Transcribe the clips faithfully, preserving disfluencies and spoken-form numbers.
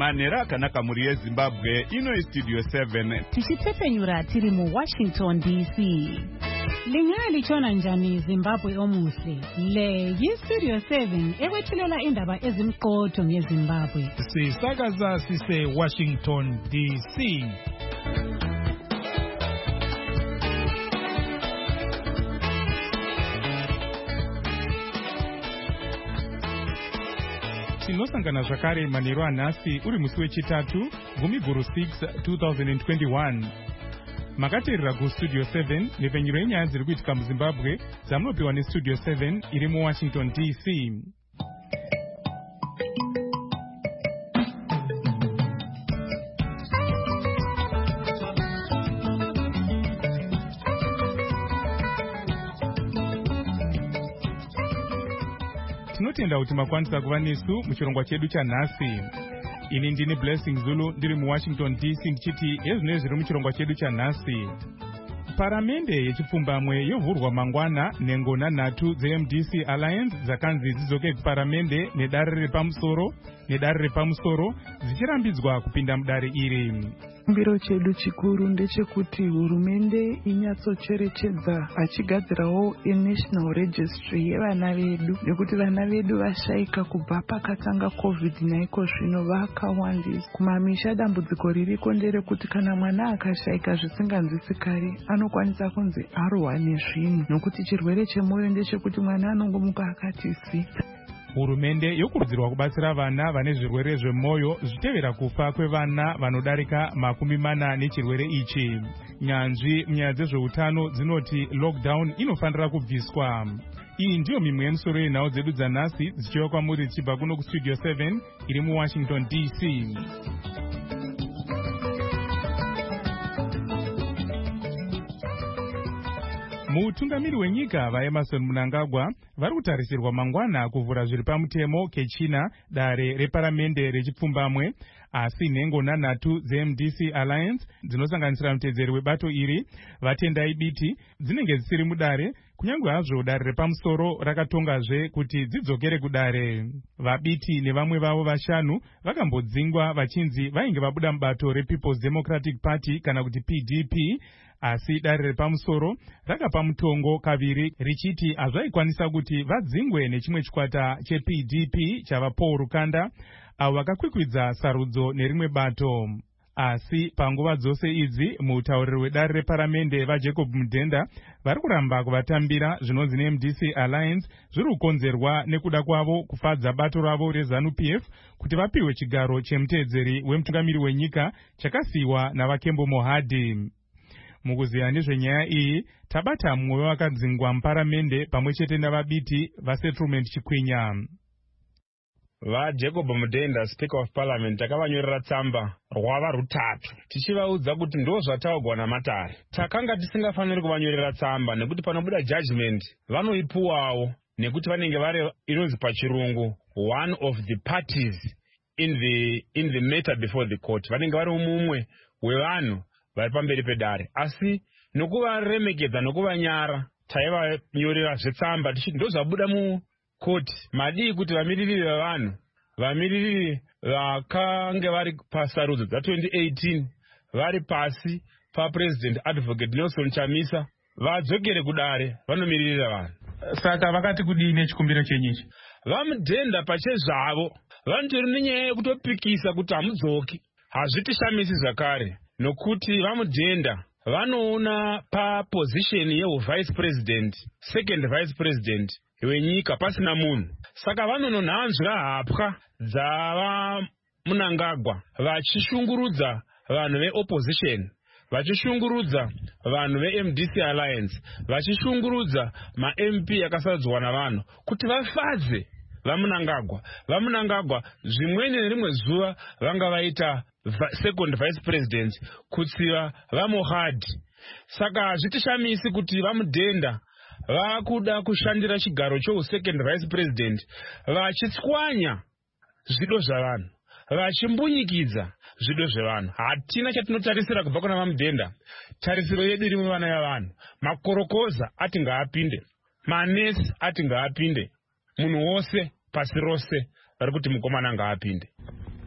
manera kana kamuri yeZimbabwe ino istudio seven tichitepenyura tiri muWashington D C. Lingalichona njani Zimbabwe omuhle? Le yistudio seven ewethulela indaba ezimqotho ngeZimbabwe. Sisakaza sise Washington D C. Tinosangana zvakare manheru anhasi uri musi wechitatu gumiguru six twenty twenty-one. Makateerera kustudio seven nepfenyuro yenyaya dziri kuitika muZimbabwe dzamunopiwa nestudio seven iri muWashington D C. Tinotenda kuti makwanisa kuva nesu muchirongwa chedu chanhasi. Ini ndini Blessing Zulu ndiri muWashington D C ndichiti ezvino zviri muchirongwa chedu chanhasi. Paramende yechipfumbamwe yovhurwa mangwana nengona nhatu dzeM D C Alliance dzakanzi dzidzoke kuparamende nedare repamusoro nedare repamusoro dzichirambidzwa kupinda mudare iri. Chikumbiro chedu chikuru ndechekuti hurumende inyatsocherechedza achigadzirawo national registry yevana vedu nekuti vana vedu vashaika kubva pakatanga covid naiko zvino vakawandisa kumamisha. Dambudziko ririko nderekuti kana mwana akashaika zvisinganzwisi kare anokwanisa kunzi arohwa nezvinhu nokuti chirwere chemwoyo ndechekuti mwana anongomuka akati sita. Hurumende yokurudzirwa kubatsira vana vane zvirwere zvemwoyo zvichitevera kufa kwevana vanodarika makumi mana nechirwere ichi. Nyanzvi munyaya dzezveutano dzinoti lockdown inofanira kubviswa. Iyi ndiyo mimwe yemusoro yenhau dzedu dzanhasi dzichiva kwamuri dzichibva kuno kustudio seven iri muWashington D C. Mutungamiri wenyika vaEmerson Mnangagwa vari kutarisirwa mangwana kuvhura zviri pamutemo kechina dare reparamende rechipfumbamwe, asi nhengo nhanhatu dzeM D C Alliance dzinosanganisira mutedzeri webato iri vatendai biti dzinenge dzisiri mudare, kunyange hazvo dare repamusoro rakatongazve kuti dzidzokere kudare. Vabiti nevamwe vavo vashanu vakambodzingwa vachinzi vainge vabuda mubato rePeople's Democratic Party kana kuti P D P, asi dare repamusoro rakapa mutongo kaviri richiti hazvaikwanisa kuti vadzingwe nechimwe chikwata cheP D P chava Paul Rukanda avo vakakwikwidza sarudzo nerimwe bato. Asi panguva dzose idzi mutauriri wedare reparamende vaJacob Mudhenda vari kuramba kuvatambira zvinonzi neM D C Alliance zviri kukonzerwa nekuda kwavo kufadza bato ravo reZANU P F kuti vapiwe chigaro chemutedzeri wemutungamiri wenyika chakasiyiwa navaKembo Mohadi. Mukuziya nezvenyaya iyi tabata mumwe wakadzingwa muparamende pamwe chete navabiti vaSettlement Chikwinya. VaJacob Mudhenda, Speaker of Parliament, takavanyorera tsamba rwava rutatu tichivaudza kuti ndo zvataugwa namatare. Takanga tisingafaniri kuvanyorera tsamba nekuti panobuda judgment vanoipuwawo nekuti vanenge vari inonzi pachirungu one of the parties in the in the matter before the court. Vanenge vari mumwe wevanhu vari pamberi pedare, asi nokuvaremekedza nokuvanyara taivanyorera zvetsamba tichiti ndo zvabuda mukoti. Madii kuti vamiririri vevanhu, vamiririri vakange vari pasarudzo dza twenty eighteen vari pasi paPresident Advocate Nelson Chamisa vadzokere kudare vanomiririra vanhu. Saka vakati kudii nechikumbiro chenyichi? VaMudhenda pachezvavo vanotori nenyaya yekutopikisa kuti hamudzoki. Hazvitishamisi zvakare nokuti vaMudhenda vanoona paposition yevice president, second vice president wenyika pasina munhu. Saka vanononhanzvira hapwa dzava Mnangagwa vachishungurudza vanhu veopposition, vachishungurudza vanhu veM D C Alliance, vachishungurudza maM P akasadzwa navanhu kuti vafadze vaMnangagwa. VaMnangagwa zvimweni nerimwe zuva vanga vaita second vice president kutsiva vaMohadi. Saka hazvitishamisi kuti vaMudhenda vakuda kushandira chigaro cheusecond vice president vachitswanya zvido zvavanhu, vachimbunyikidza zvido zvevanhu. Hatina chatinotarisira kubva kuna vaMudhenda. Tarisiro yedu iri muvana yavanhu. Makorokoza ati ngaapinde, manesi ati ngaapinde, munhu wose pasi rose vari kuti mukomana ngaapinde.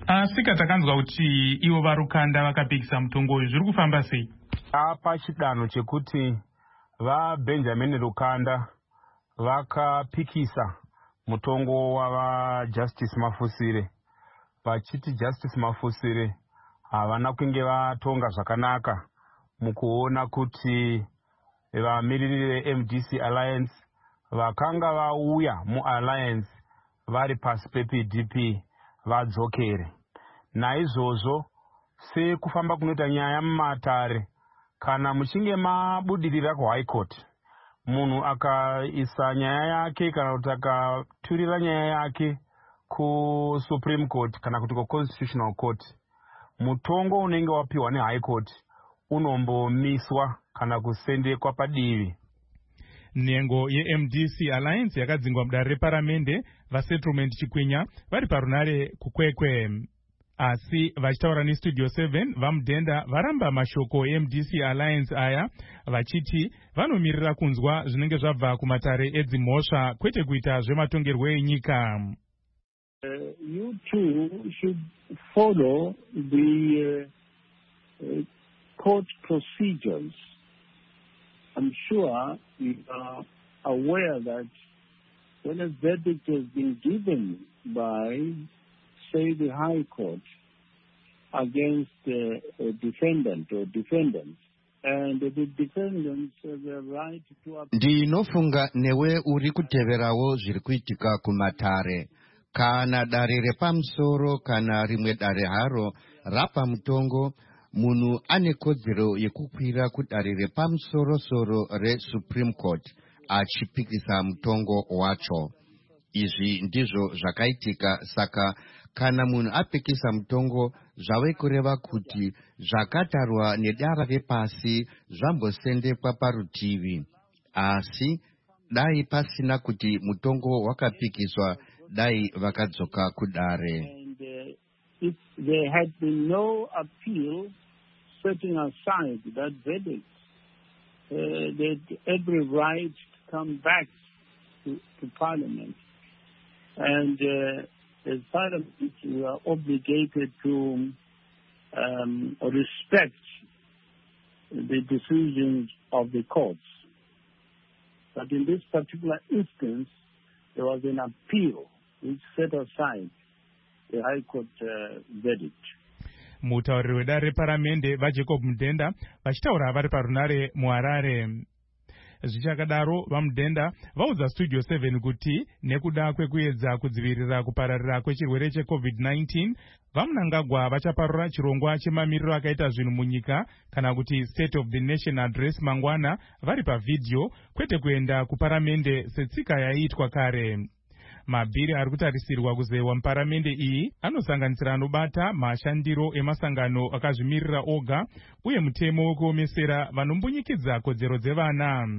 Asika takanzwa kuti ivo varukanda vakapikisa mutongo uyu, zviri kufamba sei? Apa chidanho chekuti vaBenjamin Rukanda vakapikisa mutongo wava Justice Mafusire. Vachiti Justice Mafusire havana kunge vatonga zvakanaka mukuona kuti vamiriri veM D C Alliance vakanga vauya mualliance vari pasi peP D P vadzokere. Naizvozvo sekufamba kunoita nyaya mumatare, kana muchinge mabudirira kuHigh Court, munhu akaisa nyaya yake kana kuti akaturira nyaya yake kuSupreme Court kana kuti kuConstitutional Court, mutongo unenge wapiwa neHigh Court unombomiswa kana kusendekwa padivi. Nhengo yeM D C Alliance yakadzingwa mudare reparamende vaSettlement Chikwinya vari parunare kukwekwe. Asi vachitaura neStudio seven vaMudhenda varamba mashoko eM D C Alliance aya vachiti vanomirira kunzwa zvinenge zvabva kumatare edzimhosva kwete kuita zvematongerwo enyika. Uh, you too should follow the uh, uh, court procedures. I'm sure you are aware that when a verdict has been given by, say, the High Court against uh, a defendant or defendants, and the defendants have the right to appeal. Ndinofunga newe uri kuteverawo zviri kuitika kumatare. Kana dare repamusoro kana rimwe dare haro rapa mutongo, munhu ane kodzero yekukwira kudare repamusoro-soro reSupreme Court achipikisa mutongo wacho. Izvi ndizvo zvakaitika, saka kana munhu apikisa mutongo zvave kureva kuti zvakatarwa nedara repasi zvambosendekwa parutivi. Asi dai pasina kuti mutongo wakapikiswa, dai vakadzoka kudare. And uh, if there had been no appeal setting aside that verdict, uh, they had every right to come back to, to Parliament. And uh, as Parliament, we are obligated to um, respect the decisions of the courts. But in this particular instance, there was an appeal which set aside the High Court uh, verdict. Mutauriri wedare reparamende vaJacob Mudhenda vachitaura vari parunare muHarare. Zvichakadaro vaMudhenda vaudza Studio seven kuti nekuda kwekuedza kudzivirira kupararira kwechirwere cheCovid nineteen, vaMnangagwa vachaparura chirongwa chemamiriro akaita zvinhu munyika kana kuti State of the Nation Address mangwana vari pavidhio, kwete kuenda kuparamende setsika yaiitwa kare. Mabhiri ari kutarisirwa kuzewa muparamende iyi anosanganisira anobata mashandiro emasangano akazvimirira oga uye mutemo wekuomesera vanombunyikidza kodzero dzevana.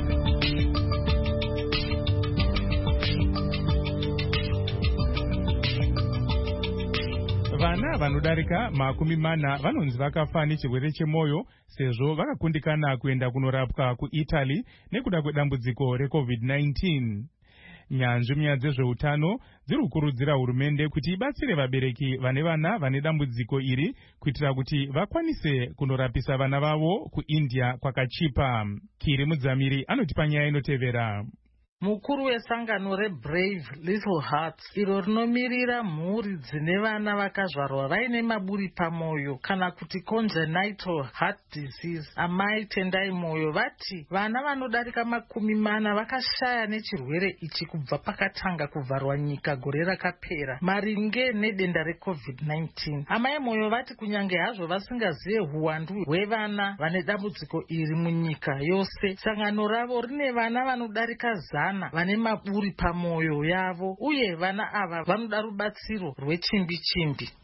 Vana vanodarika makumi mana vanonzi vakafa nechirwere chemwoyo sezvo vakakundikana kuenda kunorapwa kuItaly nekuda kwedambudziko reCovid nineteen. Nyanzvi munyaya dzezveutano dziri kukurudzira hurumende kuti ibatsire vabereki vane vana vane dambudziko iri kuitira kuti vakwanise kunorapisa vana vavo kuIndia kwakachipa. Kiri Mudzamiri anotipa nyaya inotevera. Mukuru wesangano reBrave Little Hearts iro rinomirira mhuri dzine vana vakazvarwa vaine maburi pamwoyo kana kuti congenital heart disease, amai tendai moyo, vati vana vanodarika makumi mana vakashaya nechirwere ichi kubva pakatanga kuvharwa nyika gore rakapera maringe nedenda reCovid nineteen. Amai moyo vati kunyange hazvo vasingazive huwandu hwevana vane dambudziko iri munyika yose, sangano ravo rine vana vanodarika zana vane maburi pamwoyo yavo uye vana ava vanoda rubatsiro rwechimbi chimbi.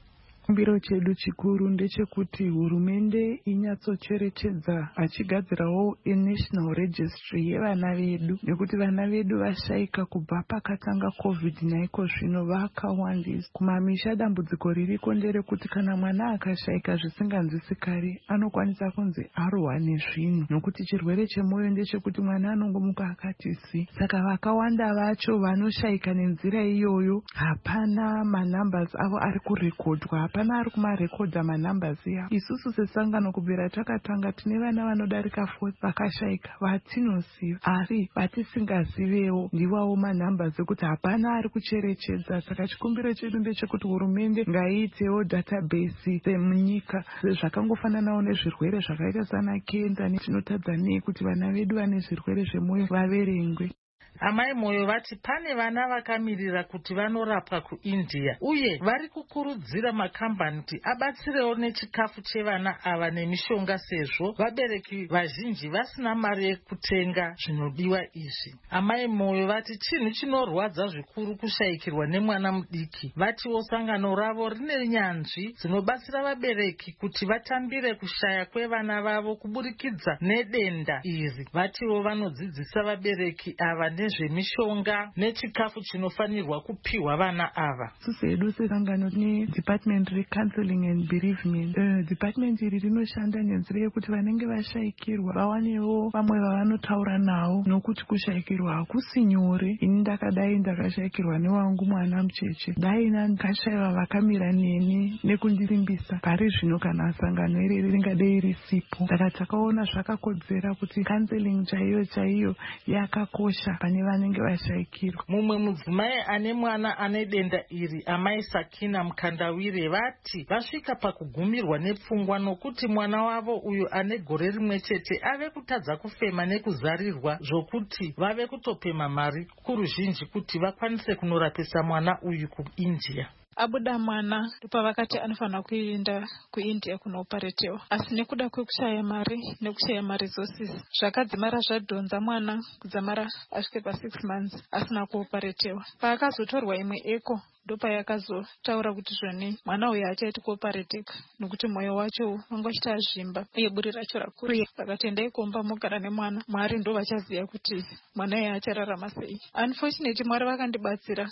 Chikumbiro chedu chikuru ndechekuti hurumende inyatsocherechedza achigadzirawo national registry yevana vedu, nekuti vana vedu vashaika kubva pakatanga covid naiko zvino vakawandisa. Kumamisha dambudziko ririko nderekuti kana mwana akashaika zvisinganzwisi kare anokwanisa kunzi arohwa nezvinhu, nokuti chirwere chemwoyo ndechekuti mwana anongomuka akati si. Saka vakawanda vacho vanoshaika nenzira iyoyo hapana manambers avo ari kurekodwa, hapana ari kumarekodha manambers avo. Isusu sesangano kubvira takatanga tine vana vanodarika forty vakashaika vatinosiva, ari vatisingazivewo ndiwawo manambers ekuti hapana ari kucherechedza. Saka chikumbiro chedu ndechekuti hurumende ngaiitewo database semunyika zvakangofananawo nezvirwere zvakaita sana kenza netinotadza nei kuti vana vedu vane zvirwere zvemwoyo vaverengwe. Amai Moyo vati pane vana vakamirira kuti vanorapwa kuIndia uye vari kukurudzira makambani kuti abatsirewo nechikafu chevana ava nemishonga sezvo vabereki vazhinji vasina mari yekutenga zvinodiwa izvi. Amai Moyo vati chinhu chinorwadza zvikuru kushaikirwa nemwana mudiki. Vatiwo sangano ravo rine nyanzvi dzinobatsira vabereki kuti vatambire kushaya kwevana vavo kuburikidza nedenda iri. Vatiwo vanodzidzisa vabereki ava nezvemishonga nechikafu chinofanirwa kupiwa vana ava. Susedu sesangano ne department recounseling and bereavement. Uh, department iri rinoshanda nenzira yekuti vanenge vashaikirwa vawanewo vamwe vavanotaura nawo, nokuti kushaikirwa hakusi nyore. Ini ndakadai ndakashaikirwa newangu mwana mucheche, dai ndakashaiwa vakamira neni nekundirimbisa. Pari zvino kana sangano iri ringadei risipo, saka takaona zvakakodzera kuti counseling chaiyo chaiyo yakakosha pane vanenge vashaikirwa. Mumwe mudzimai ane mwana ane denda iri, amai Sakina Mukandawire, vati vasvika pakugumirwa nepfungwa nokuti mwana wavo uyu ane gore rimwe chete ave kutadza kufema nekuzarirwa zvokuti vave kutopema mari kuruzhinji kuti vakwanise kunorapisa mwana uyu kuIndia. Abuda mwana ndipo vakati anofanira kuenda kuIndia kunoparetewa, asi nekuda kwekushaya mari nekushaya mari zosisi zvakadzimara zvadhonza mwana kudzamara asvike pa six months asina kuoparetewa. Paakazotorwa imwe eko ndopa yakazotaura kuti zvoni mwana uyu hachaiti kuopareteka nokuti mwoyo wacho wanga uchita zvimba uye buri racho rakuru. Vakatendai komba mogara nemwana, Mwari ndo vachaziva kuti mwana uyu achararama sei. Unfortunately Mwari vakandibatsira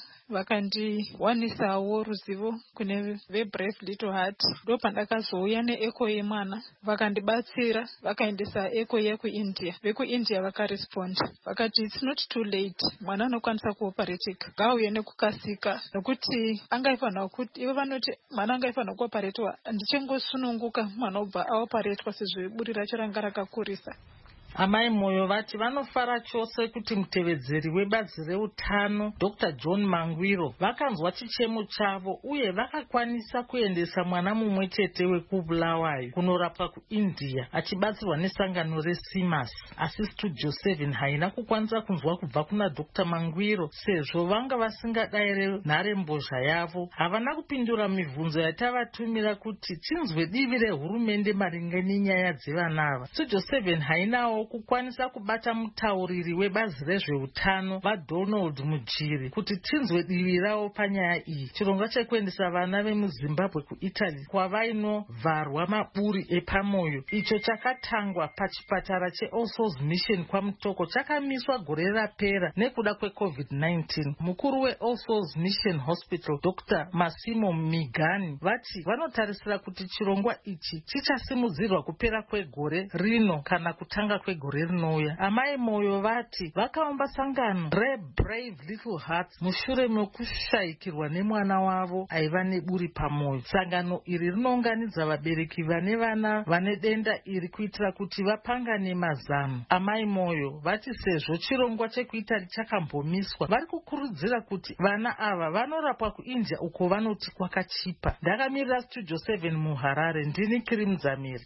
vakandiwanisawo ruzivo kune veBrave Little Heart. Ndo pandakazouya neeko yemwana vakandibatsira vakaendesa eko yekuIndia. VekuIndia vakaresponda vakati it's not too late, mwana anokwanisa kuopareteka, ngauye nekukasika nokuti angaifanira kuti ivo vanoti mwana angaifanira kuoparetwa. Ndichengosununguka mwana obva aoparetwa sezvo buri racho ranga rakakurisa. Amai Moyo vati vanofara chose kuti mutevedzeri webazi reutano Doctor John Mangwiro vakanzwa chichemo chavo uye vakakwanisa kuendesa mwana mumwe chete wekubulawayo kunorapwa kuIndia achibatsirwa nesangano reSimas. Asi Studio seven haina kukwanisa kunzwa kubva kuna Doctor Mangwiro sezvo vanga vasingadayire nharembozha yavo. Havana kupindura mibvunzo yatavatumira kuti tinzwe divi rehurumende maringe nenyaya dzevanava. Studio seven hainawo kukwanisa kubata mutauriri webazi rezveutano vaDonald Mujiri kuti tinzwe divi ravo panyaya iyi. Chirongwa chekuendesa vana vemuZimbabwe kuItaly kwavainovharwa maburi epamwoyo icho chakatangwa pachipatara cheAll Souls Mission kwaMutoko chakamiswa gore rapera nekuda kwecovid nineteen. Mukuru weAll Souls Mission Hospital Doctor Masimo Migani vati vanotarisira kuti chirongwa ichi chichasimudzirwa kupera kwegore rino kana kutanga kwe gore rinouya. Amai Moyo vati vakaomba sangano reBrave Little Hearts mushure mekushaikirwa nemwana wavo aiva neburi pamwoyo. Sangano iri rinounganidza vabereki vane vana vane denda iri kuitira kuti vapangane mazano. Amai Moyo vati sezvo chirongwa chekuItali chakambomiswa vari kukurudzira kuti vana ava vanorapwa kuIndia uko vanoti kwakachipa. Ndakamirira Studio seven muHarare, ndini Kiri Mzamiri.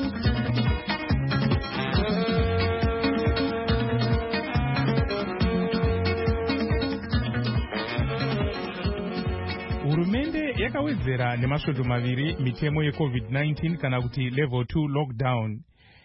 Hurumende yakawedzera nemasvondo maviri mitemo yecovid nineteen kana kuti level two lockdown.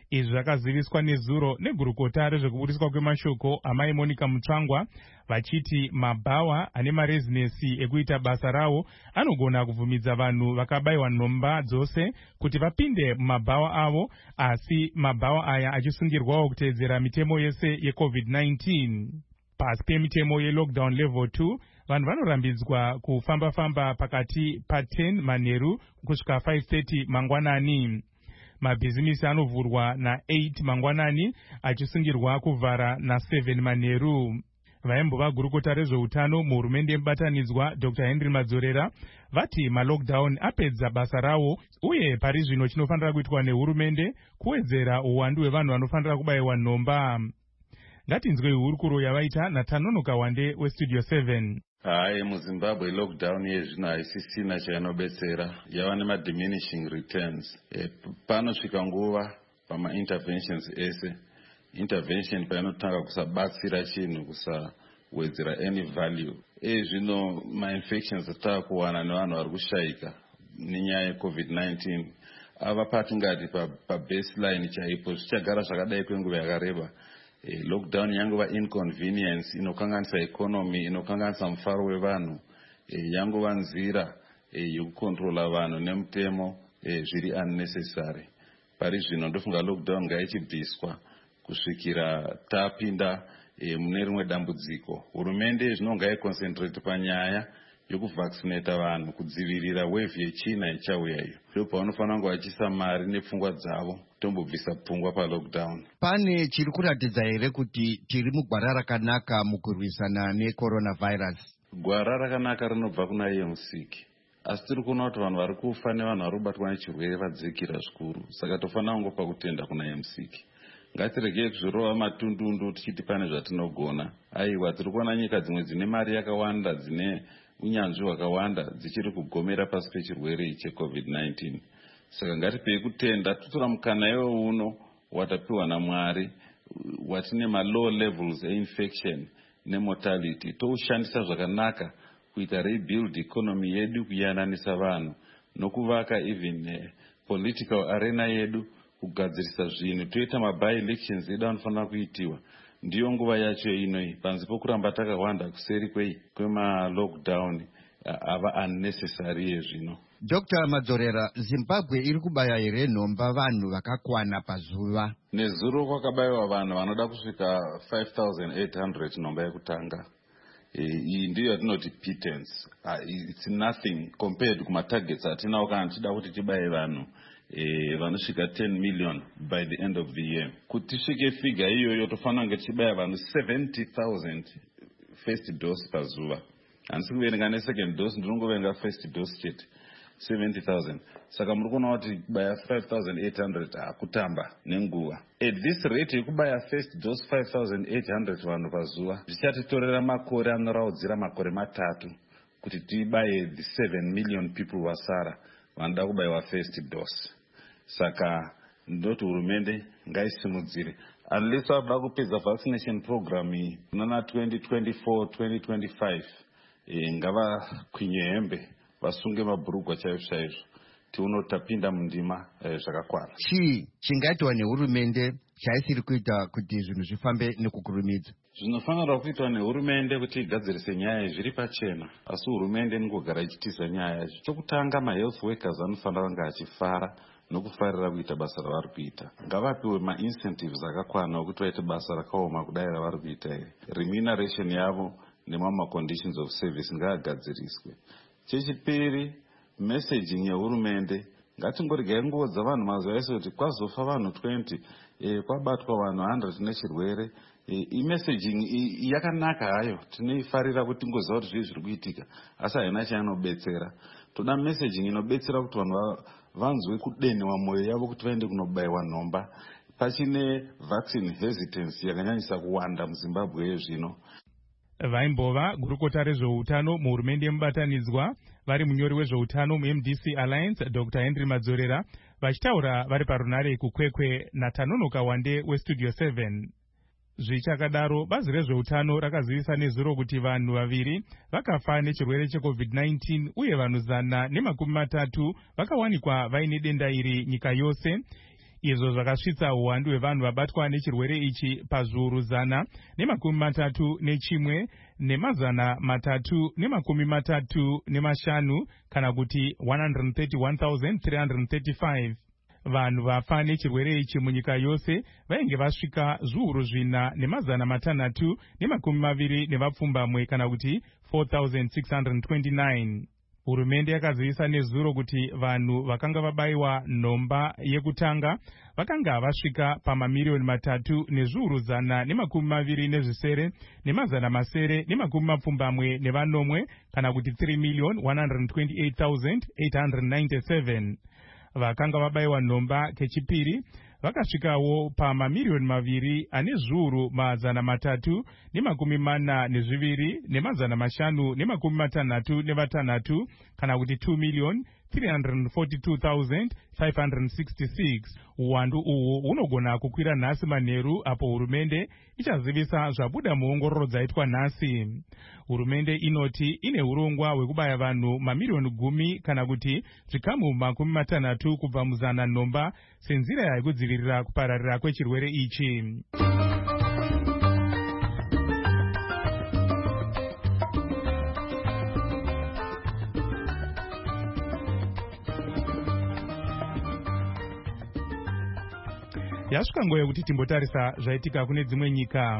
Izvi zvakaziviswa nezuro negurukota rezvekubudiswa kwemashoko amai Monica Mutsvangwa, vachiti mabhawa ane marezinesi ekuita basa rawo anogona kuvhumidza vanhu vakabayiwa nhomba dzose kuti vapinde mumabhawa avo, asi mabhawa aya achisungirwawo kuteedzera mitemo yese yecovid nineteen. Pasi pemitemo yelockdown level two, vanhu vanorambidzwa kufamba-famba pakati pa10 manheru kusvika five thirty mangwanani. Mabhizimisi anovhurwa na8 mangwanani achisungirwa kuvhara na7 manheru. Vaimbova gurukota rezveutano muhurumende yemubatanidzwa Dr Henry Madzorera vati malockdown apedza basa rawo, uye pari zvino chinofanira kuitwa nehurumende kuwedzera uwandu hwevanhu vanofanira kubayiwa nhomba. Ngatinzwe hurukuro yavaita naTanonoka Wande westudio seven. Hai, muZimbabwe lockdown yezvino haisisina chainobetsera, yava nema-diminishing returns. E, panosvika nguva pama-interventions ese, intervention painotanga kusabatsira chinhu, kusawedzera any value. E zvino ma-infections atava kuwana nevanhu vari kushayika nenyaya yecovid nineteen ava patingati pa-baseline chaipo, zvichagara zvakadai kwenguva yakareba. E, lockdown yangova inconvenience inokanganisa economy, inokanganisa mufaro wevanhu, e, yangova nzira e, yekukontrola vanhu nemutemo e, zviri unnecessary. Pari zvino ndofunga lockdown ngaichibviswa kusvikira tapinda e, mune rimwe dambudziko. Hurumende zvino ngaiconcentrate panyaya yokuvaccinata vanhu kudzivirira wave yechina ichauya iyo. Ndo pavanofanira kunge vachiisa mari nepfungwa dzavo tombobvisa pfungwa palockdown. Pane chiri kuratidza here kuti tiri mugwara rakanaka mukurwisana necoronavirus? Gwara rakanaka rinobva kuna E M C K, asi tiri kuona kuti vanhu vari kufa nevanhu vari kubatwa nechirwere vadzikira zvikuru, saka tofanira kungopa kutenda kuna E M C K. Ngatiregei kuzvirova matundundu tichiti pane zvatinogona. Aiwa, tiri kuona nyika dzimwe dzine mari yakawanda, dzine unyanzvi hwakawanda, dzichiri kugomera pasi pechirwere checovid nineteen. Saka ngatipei kutenda, tutora mukana iwo uno watapiwa naMwari, watine ma-low levels e-infection nemortality, toushandisa zvakanaka kuita rebuild economy yedu, kuyananisa vanhu, nokuvaka even uh, political arena yedu, kugadzirisa zvinhu, toita ma-by-elections edu anofanira kuitiwa. Ndiyo nguva yacho inoi, panzi pokuramba takawanda kuseri kwei kwema-lockdown ava unnecessary yezvino. Doctor Madzorera, Zimbabwe iri kubaya here nhomba vanhu vakakwana pazuva? Nezuro kwakabayiwa vanhu vanoda kusvika five thousand eight hundred nhomba yekutanga. Iyi ndiyo yatinoti pittance. Uh, it's nothing compared kuma-targets atinawo kana tichida kuti tibaye vanhu Eh, vanosvika ten million by the end of the year. Kuti tisvike figure iyoyo tofanira kunge tichibaya vanhu seventy thousand first dose pazuva. Handisi kuverenga nesecond dose, ndinongoverenga first dose chete, seventy thousand. Saka muri kuona kuti baya five thousand eight hundred hakutamba nenguva. At this rate yekubaya first dose five thousand eight hundred vanhu pazuva, zvichatitorera makore anoraudzira makore matatu kuti tibaye the seven million people vasara vanoda kubayiwa first dose. Saka ndoti hurumende ngaisimudzire, unless vakuda kupedza vaccination program iyi kunana twenty twenty-four twenty twenty-five, e, ngava kwinye hembe vasunge mabhurugwa chaizvo chaizvo, tiuno tapinda mundima e, zvakakwana. Chii chingaitwa nehurumende chaisiri kuita kuti zvinhu zvifambe nekukurumidza? Zvinofanirwa kuitwa nehurumende kuti igadzirise nyaya zviri pachena, asi hurumende ningogara ichitiza nyaya yacho. Chokutanga, ma-health workers anofanira kunge achifara nokufarira kuita basa ravari kuita. Ngavapiwe ma-incentives akakwana okuti vaite basa rakaoma kudai ravari kuita iri. Remuneration yavo nemama-conditions of service ngaagadziriswe. Chechipiri, messaging yehurumende, ngatingorigai nguo dzavanhu mazuva ese kuti kwazofa vanhu twenty, e, kwabatwa vanhu one hundred nechirwere. I-messaging yakanaka hayo, tinoifarira kuti ngoziva kuti zvii zviri kuitika, asi haina chainobetsera. Toda messaging inobetsera kuti vanhu vanzwe kudenhewa mwoyo yavo kuti vaende kunobayiwa nhomba. Pachine vaccine hesitancy yakanyanyisa kuwanda muZimbabwe yezvino. Vaimbova gurukota rezveutano muhurumende yemubatanidzwa vari munyori wezveutano mu-M D C Alliance Dr Henry Madzorera vachitaura vari parunare kukwekwe naTanonoka Wande westudio seven. Zvichakadaro, bazi rezveutano rakazivisa nezuro kuti vanhu vaviri vakafa nechirwere checovid nineteen uye vanhu zana nemakumi matatu vakawanikwa vaine denda iri nyika yose. izvo zvakasvitsa uwandu hwevanhu vabatwa nechirwere ichi pazviuru zana nemakumi matatu nechimwe nemazana matatu nemakumi matatu nemashanu kana kuti one hundred thirty-one thousand three hundred thirty-five. Vanhu vafa nechirwere ichi munyika yose vainge vasvika zviuru zvina nemazana matanhatu nemakumi maviri nevapfumbamwe kana kuti four thousand six hundred twenty-nine. Hurumende yakazivisa nezuro kuti vanhu vakanga vabayiwa nhomba yekutanga vakanga vasvika pamamiliyoni matatu nezviuru zana nemakumi maviri nezvisere nemazana masere nemakumi mapfumbamwe nevanomwe kana kuti three million one hundred twenty-eight thousand eight hundred ninety-seven. Vakanga vabayiwa nhomba kechipiri vakasvikawo pamamiliyoni maviri ane zviuru mazana matatu nemakumi mana nezviviri nemazana mashanu nemakumi matanhatu nevatanhatu kana kuti two million three hundred forty-two thousand five hundred sixty-six. Uwandu uhu hunogona kukwira nhasi manheru apo hurumende ichazivisa zvabuda muongororo dzaitwa nhasi. Hurumende inoti ine urongwa hwekubaya vanhu mamiliyoni gumi kana kuti zvikamu makumi matanhatu kubva muzana nhomba senzira yekudzivirira kupararira kwechirwere ichi. Yasvika nguva yekuti timbotarisa zvaitika kune dzimwe nyika.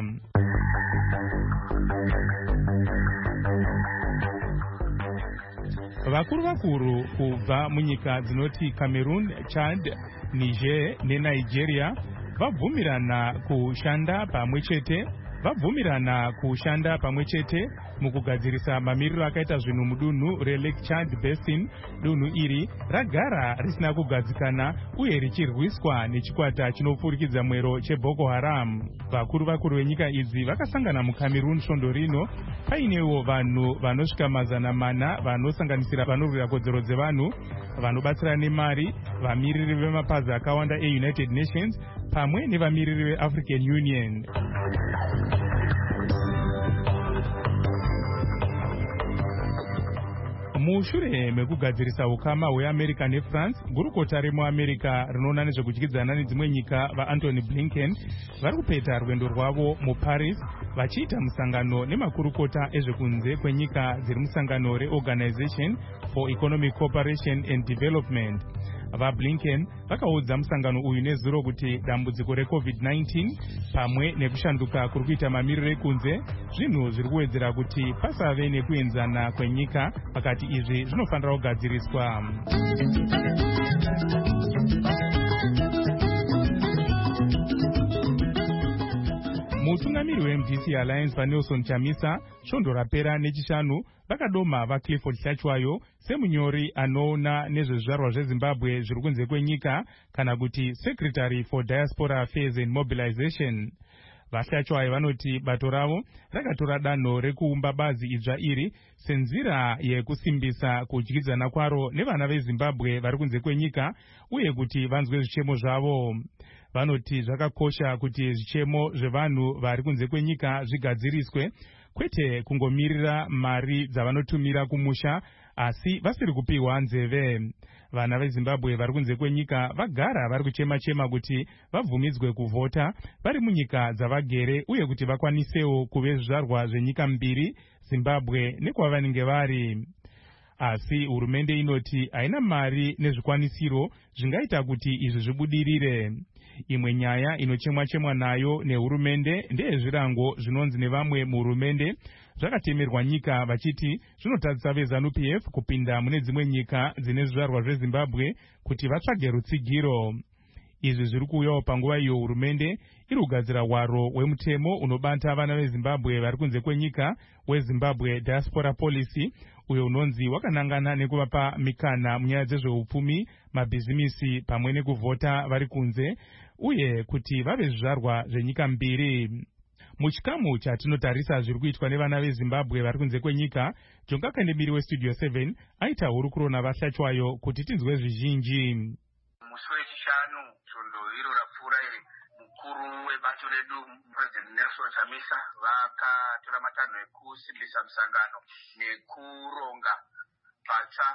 Vakuru vakuru kubva munyika dzinoti Cameroon, Chad, Niger neNigeria vabvumirana kushanda pamwe chete vabvumirana kushanda pamwe chete mukugadzirisa mamiriro akaita zvinhu mudunhu reLake Chad Basin. Dunhu iri ragara risina kugadzikana uye richirwiswa nechikwata chinopfurikidza mwero cheBoko Haram. Vakuru vakuru venyika idzi vakasangana muCameroon svondo rino. Painewo vanhu vanosvika mazana mana vanosanganisira vanorwira kodzero dzevanhu, vanobatsira nemari, vamiriri vemapazi akawanda eUnited Nations pamwe nevamiriri veAfrican Union. Mushure mekugadzirisa ukama hweAmerica neFrance, gurukota remuAmerica rinoona nezvekudyidzana nedzimwe nyika vaAntony Blinken vari kupeta rwendo rwavo muParis vachiita musangano nemakurukota ezvekunze kwenyika dziri musangano reOrganization for Economic Cooperation and Development. VaBlinken vakaudza musangano uyu nezuro kuti dambudziko reCovid nineteen pamwe nekushanduka kuri kuita mamiriro ekunze zvinhu zviri kuwedzera kuti pasave nekuenzana kwenyika pakati izvi zvinofanira kugadziriswa. Mutungamiri weM D C Alliance vaNelson Chamisa svondo rapera nechishanu vakadoma vaClifford Hlachwayo semunyori anoona nezvezvizvarwa zveZimbabwe zviri kunze kwenyika kana kuti Secretary for Diaspora Affairs and Mobilization. VaHlachwayo vanoti bato ravo rakatora danho rekuumba bazi idzva iri senzira yekusimbisa kudyidzana kwaro nevana veZimbabwe vari kunze kwenyika uye kuti vanzwe zvichemo zvavo. Vanoti zvakakosha kuti zvichemo zvevanhu vari kunze kwenyika zvigadziriswe, kwete kungomirira mari dzavanotumira kumusha asi vasiri kupiwa nzeve. Vana veZimbabwe vari kunze kwenyika vagara vari kuchema-chema kuti vabvumidzwe kuvhota vari munyika dzavagere uye kuti vakwanisewo kuve zvizvarwa zvenyika mbiri, Zimbabwe nekwavanenge vari. Asi hurumende inoti haina mari nezvikwanisiro zvingaita kuti izvi zvibudirire. Imwe nyaya inochemwa-chemwa nayo nehurumende ndeyezvirango zvinonzi nevamwe muhurumende zvakatemerwa nyika vachiti zvinotadzisa veZANU-P F kupinda mune dzimwe nyika dzine zvizvarwa zveZimbabwe kuti vatsvage rutsigiro. Izvi zviri kuuyawo panguva iyo hurumende iri kugadzira hwaro hwemutemo unobata vana veZimbabwe vari kunze kwenyika weZimbabwe Diaspora Policy, uyo unonzi wakanangana nekuvapa mikana munyaya dzezveupfumi, mabhizimisi pamwe nekuvhota vari kunze uye kuti vave zvizvarwa zvenyika mbiri. Muchikamu chatinotarisa zviri kuitwa nevana veZimbabwe vari kunze kwenyika, Jonga Kandemiri weStudio seven aita hurukuro navaHlachwayo kuti tinzwe zvizhinji. Musi wechishanu svondo iro rapfuura iri, mukuru webato redu President Nelson Chamisa vakatora matanho ekusimbisa musangano nekuronga patsva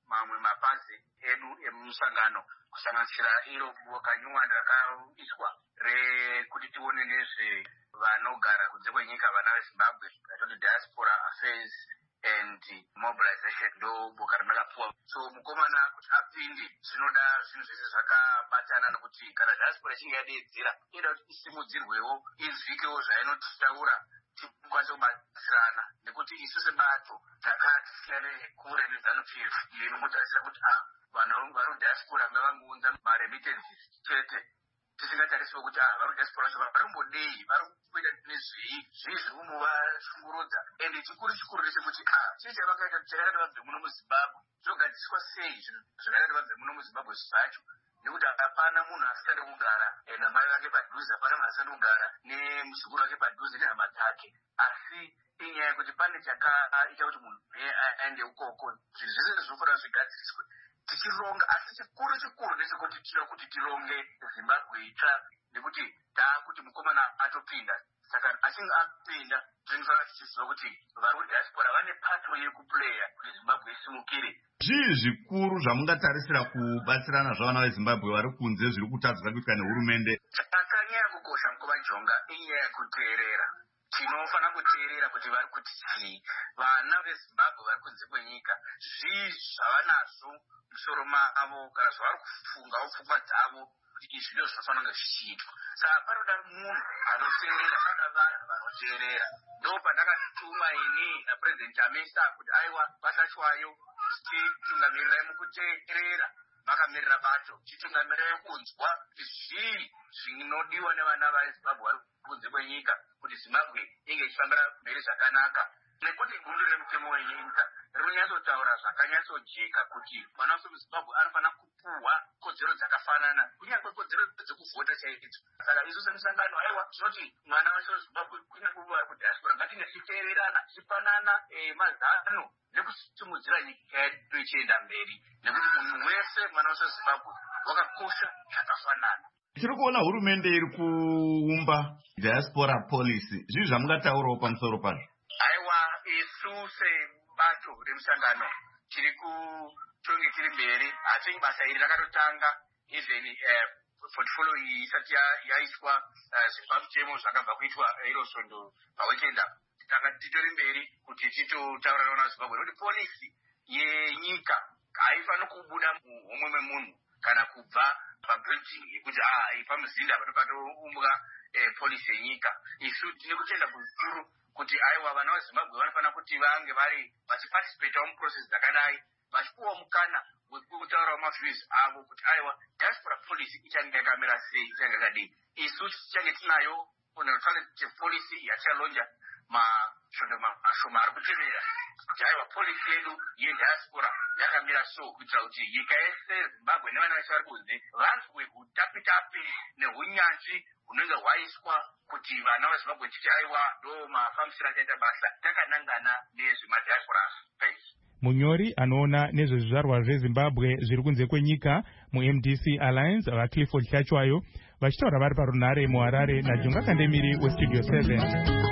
mamwe mapazi edu emusangano kusanganisira iro boka nyuwani rakaiswa rekuti tione nezve vanogara kunze kwenyika vana vezimbabwe ratoti diaspora affairs and mobilization ndo boka rinakapuwa. So mukomana kuti apinde zvinoda zvinhu zvese zvakabatana nekuti kana diaspora ichinge yadeedzera inoda kuti isimudzirwewo izvikewo zvainotaura tikwanise kubatsirana nekuti isu sebato takati siyane kure nezanup f inotarisira kuti ah vanhu vari diaspora ngavangounza maremittances chete tisingatarisiwo kuti ah vari diaspora vacho vari kumbodei vari kuita nezvei zvii zviri kumuvashungurudza ende chikuru chikuru ndechekuti ah chii chavakaita chakadai vabve muno muzimbabwe zvogadziswa sei zvinhu zvakadai vabve muno muzimbabwe zvacho nekuti hapana munhu asingade kugara namai vake padhuze, hapana munhu asingade kugara nemusikuru wake padhuze nehama dzake, asi inyaya yekuti pane chakaita kuti munhu aende ukoko zvinhu zvese zvinofanira zvigadziriswe tichironga. Asi chikuru chikuru ndechekuti tinoda kuti tironge Zimbabwe itsva nekuti taakuti mukomana atopinda, saka achinge apinda tinofanira tichiziva kuti vari kudiaspora vane pato yekupuleya kuti Zimbabwe isimukire. Zvii zvikuru zvamungatarisira kubatsirana zvavana vezimbabwe vari kunze zviri kutadzwa kuitwa nehurumende? Chakanyanya kukosha mukuvanjonga inyaya yekuteerera. Tinofanira kuteerera kuti vari kuti chii vana vezimbabwe vari kunze kwenyika, zvii zvavanazvo musoro mavo kana zvavari kufungawo pfungwa dzavo kuti izvi ndizvo zvinofanira kunge zvichiitwa. Saka panoda munhu anoteerera, panoda vanhu vanoteerera. Ndo pandakatuma ini napurezidendi Chamisa kuti aiwa Bashashwayo titungamirirai mukuteerera, makamirira bato titungamirirai kunzwa kuti zvii zvinodiwa nevana vezimbabwe vari kunze kwenyika kuti Zimbabwe inge ichifambira mberi zvakanaka, nekuti gundo remutemo wenyika rinonyatsotaura zvakanyatsojeka kuti mwana wese muzimbabwe anofanira kupuhwa kodzero dzakafanana, kunyange kodzero dzekuvhota chaidzo. Saka isu semusangano aiwa tinoti mwana wese wezimbabwe kunyange vari kudiaspora ngatinge tichiteererana, tichipanana mazano nekusimudzira nyika yedu ichienda mberi, nekuti munhu wese mwana wese wezimbabwe wakakosha zvakafanana. Tiri kuona hurumende iri kuumba diaspora policy, zvii zvamungataurawo pamusoro pazvo? Aiwa, isu sebato remusangano tiri kutonge tiri mberi, asi basa iri rakatotanga even portfolio iyi isati yaiswa zvipamutemo zvakabva kuitwa iro svondo paweekend apa. Tanga titori mberi kuti titotaura navana vezimbabwe nekuti polisi yenyika haifaniri kubuda muhomwe memunhu kana kubva pabuilding yekuti ah pamuzinda pato patoumbwa polisi yenyika. Isu tine kutenda kukuru kuti aiwa vana vezimbabwe vanofanira kuti vange vari vachiparticipatawo muprocess dzakadai, vachipuwa mukana wekutaurawo maviews avo kuti aiwa diaspora policy ichange yakamira sei, ichange yakadii. Isu tichange tinayo alternative policy yachalonja masvondo mashoma ari kutevera kuti aiwa polisi yedu yediaspora yakamira so, kuitira kuti nyika yese Zimbabwe nevana vese vari kunze vanzwe hutapitapi nehunyanzvi hunenge hwaiswa kuti vana vezimbabwe titi aiwa ndo mafambisiro achaita basa takanangana nezvemadiaspora space. Munyori anoona nezvezvizvarwa zvezimbabwe zviri kunze kwenyika muM D C Alliance vaClifford Hlachwayo vachitaura vari parunhare muHarare naJunga Kandemiri weStudio seven.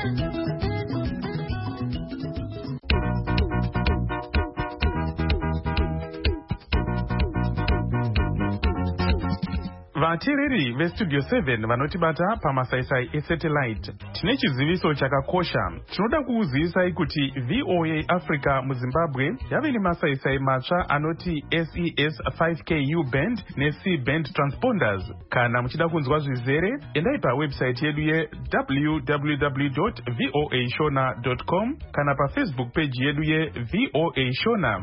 Vateereri veStudio seven vanotibata pamasaisai esatellite, tine chiziviso chakakosha. Tinoda kukuzivisai kuti V O A Africa muZimbabwe yave nemasaisai matsva anoti S E S five K U band neC band transponders. Kana muchida kunzwa zvizere, endai pawebsite yedu ye w w w dot voa shona dot com kana paFacebook page yedu ye V O A Shona.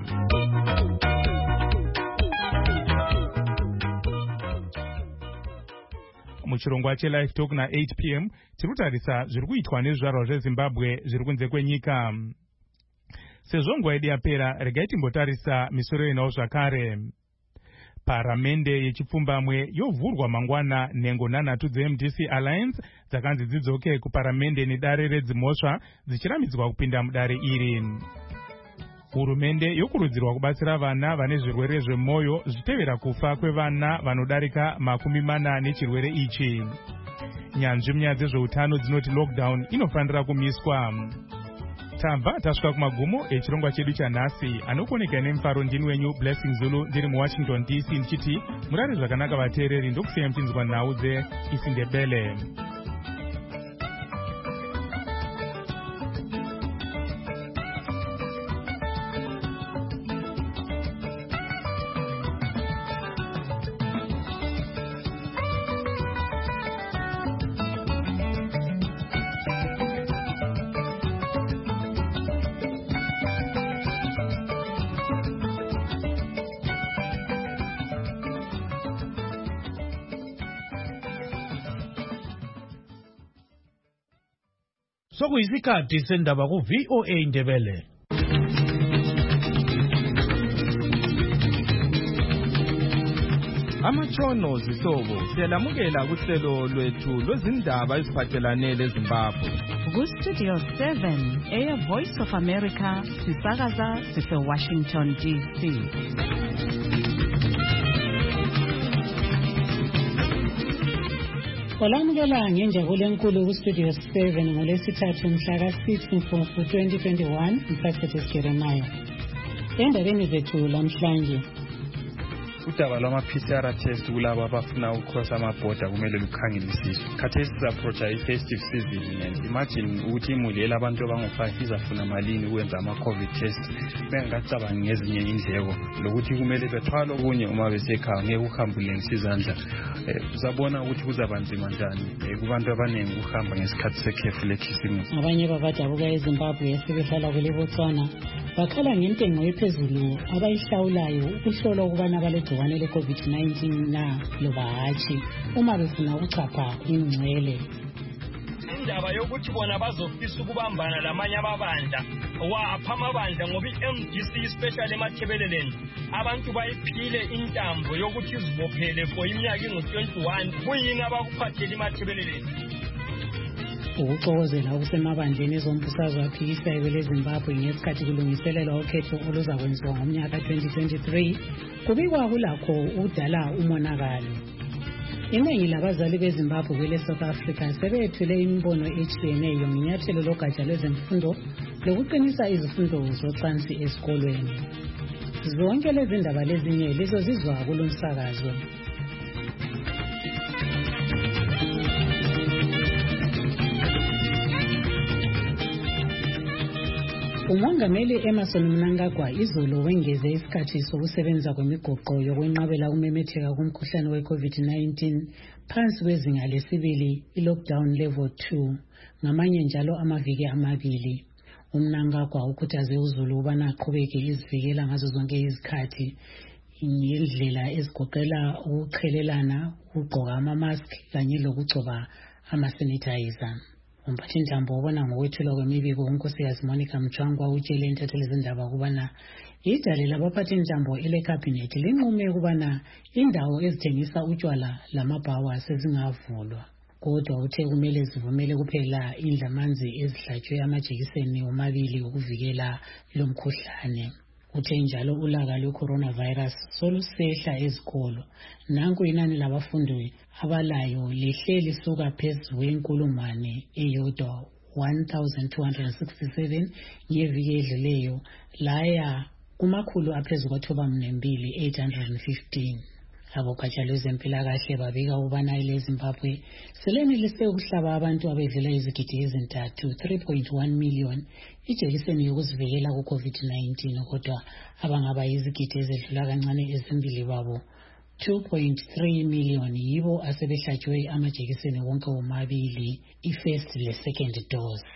Muchirongwa cheLive Talk na eight p m tirutarisa zviri kuitwa nezvizvarwa zveZimbabwe zviri kunze kwenyika. Sezvo nguva yedu yapera, regai timbotarisa misoro inawo zvakare. Paramende yechipfumbamwe yovhurwa mangwana nhengo nhanhatu dzeM D C Alliance dzakanzi dzidzoke kuparamende nedare redzimhosva dzichiramidzwa kupinda mudare iri. Hurumende yokurudzirwa kubatsira vana vane zvirwere zvemwoyo zvichitevera kufa kwevana vanodarika makumi mana nechirwere ichi. Nyanzvi munyaya dzezveutano dzinoti lockdown inofanira kumiswa. tabva tasvika kumagumo echirongwa chedu chanhasi. Anokuoneka nemufaro ndini wenyu Blessing Zulu ndiri muWashington D C ndichiti murari zvakanaka vateereri, ndokusiya muchinzwa nhau dzeIsindebele. Sokuyisikhathi sendaba ku V O A Indebele. Amatshono zihlobo siyalamukela kuhlelo lwethu lwezindaba eziphathelane leZimbabwe. Ku Studio seven, Air Voice of America, sisakaza sise Washington D C. Olamukela ngenjabulo enkulu ku Studio seven ngolesithathu mhla ka six Mfumfu twenty twenty-one, Mfasithe Jeremiah. Endabeni zethu lamhlanje, udaba lwama-P C R test kulabo abafuna ukukhosa amabhoda kumele lukhangelisiswe. Khathesi sizaphrocha i-festive season and imagine ukuthi imuli elabantu abangu-five izafuna malini ukwenza ama-COVID test bengakacabangi ngezinye indleko lokuthi kumele bethwala okunye uma besekhaya ngeke uhambulengisa izandla. Uzabona ukuthi kuzaba nzima njani kubantu abaningi ukuhamba ngesikhathi sekhefu lekhisimusi. Abanye babadabuka eZimbabwe esebehlala kule Botswana bakhala ngentengo ephezulu abayihlawulayo ukuhlola ukubana balegciwane le-COVID nineteen na loba hatshi uma befuna ukuchapha ingcwele. Indaba yokuthi bona bazofisa ukubambana lamanye amabandla wapha amabandla ngoba i-M D C especially emathebeleleni abantu bayiphile intambo yokuthi izibophele for iminyaka ingu-twenty-one. Kuyini abakuphathela emathebeleleni? Ukuxokozela okusemabandleni ezombusazwe aphikisa iwe leZimbabwe ngesikhathi kulungiselelwa ukhetho oluzakwenziwa ngomnyaka twenty twenty-three kubikwa kulakho udala umonakalo. Iningi labazali beZimbabwe kwele South Africa sebethule imibono etshiyeneyo ngenyathelo logatsha lwezemfundo lokuqinisa izifundo zocansi esikolweni. Zonke lezi ndaba lezinye lizozizwa kulomsakazo. Umongameli Emmerson Mnangagwa izolo wengeze isikhathi sokusebenza kwemigoqo yokwenqabela ukumemetheka kumkhuhlane we-COVID nineteen phansi kwezinga lesibili i-lockdown level two ngamanye njalo amaviki amabili. Umnangagwa ukhuthaze uZulu ubana aqhubeke izivikela ngazo zonke izikhathi ngendlela ezigoqela ukuqhelelana, ukugqoka ama-mask kanye lokugcoba ama-sanitizer. Umphathintambo ubona ngokwethulwa kwemibiko uNkosikazi Monica Mchwangwa utshele intatheli zindaba ukubana idale labaphathintambo elekhabhinethi linqume ukubana indawo ezithengisa utshwala lamabhawa sezingavulwa. Kodwa uthe kumele zivumele kuphela indlamanzi ezihlatshwe amajekiseni omabili ukuvikela lo mkhuhlane. Uthe njalo ulaka lwe-coronavirus solusehla ezikolo. Nanku inani labafundi abalayo lihle lisuka phezu kwenkulungwane eyodwa one thousand two hundred sixty-seven ngeviki edluleyo laya kumakhulu aphezu kwathoba mnembili eight hundred fifteen. Abogatsha lwezempilakahle babika ubana leZimbabwe selenelise ukuhlaba abantu abedlula izigidi ezintathu three point one million ijekiseni yokuzivikela ku-COVID nineteen kodwa abangaba izigidi ezedlula kancane ezimbili babo two point three million yibo asebehlatshwe amajekiseni wonke womabili i-first le-second dose.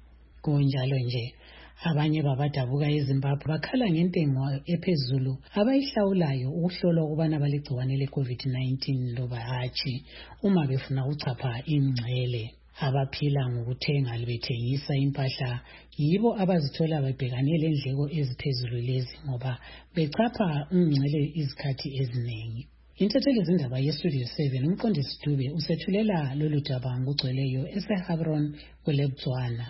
Kunjalo nje abanye babadabuka eZimbabwe bakhala ngentengo ephezulu abayihlawulayo ukuhlolwa ukubana balegciwane le-COVID nineteen loba hatshi uma befuna ukuchapha ingcele. Abaphila ngokuthenga bethengisa impahla yibo abazithola bebhekane lendleko eziphezulu lezi ngoba bechapha ingcele izikhathi eziningi. Intatheli zindaba yeStudio seven umqondisi Dube usethulela lolu daba ngokugcweleyo eseHebron kwele Botswana.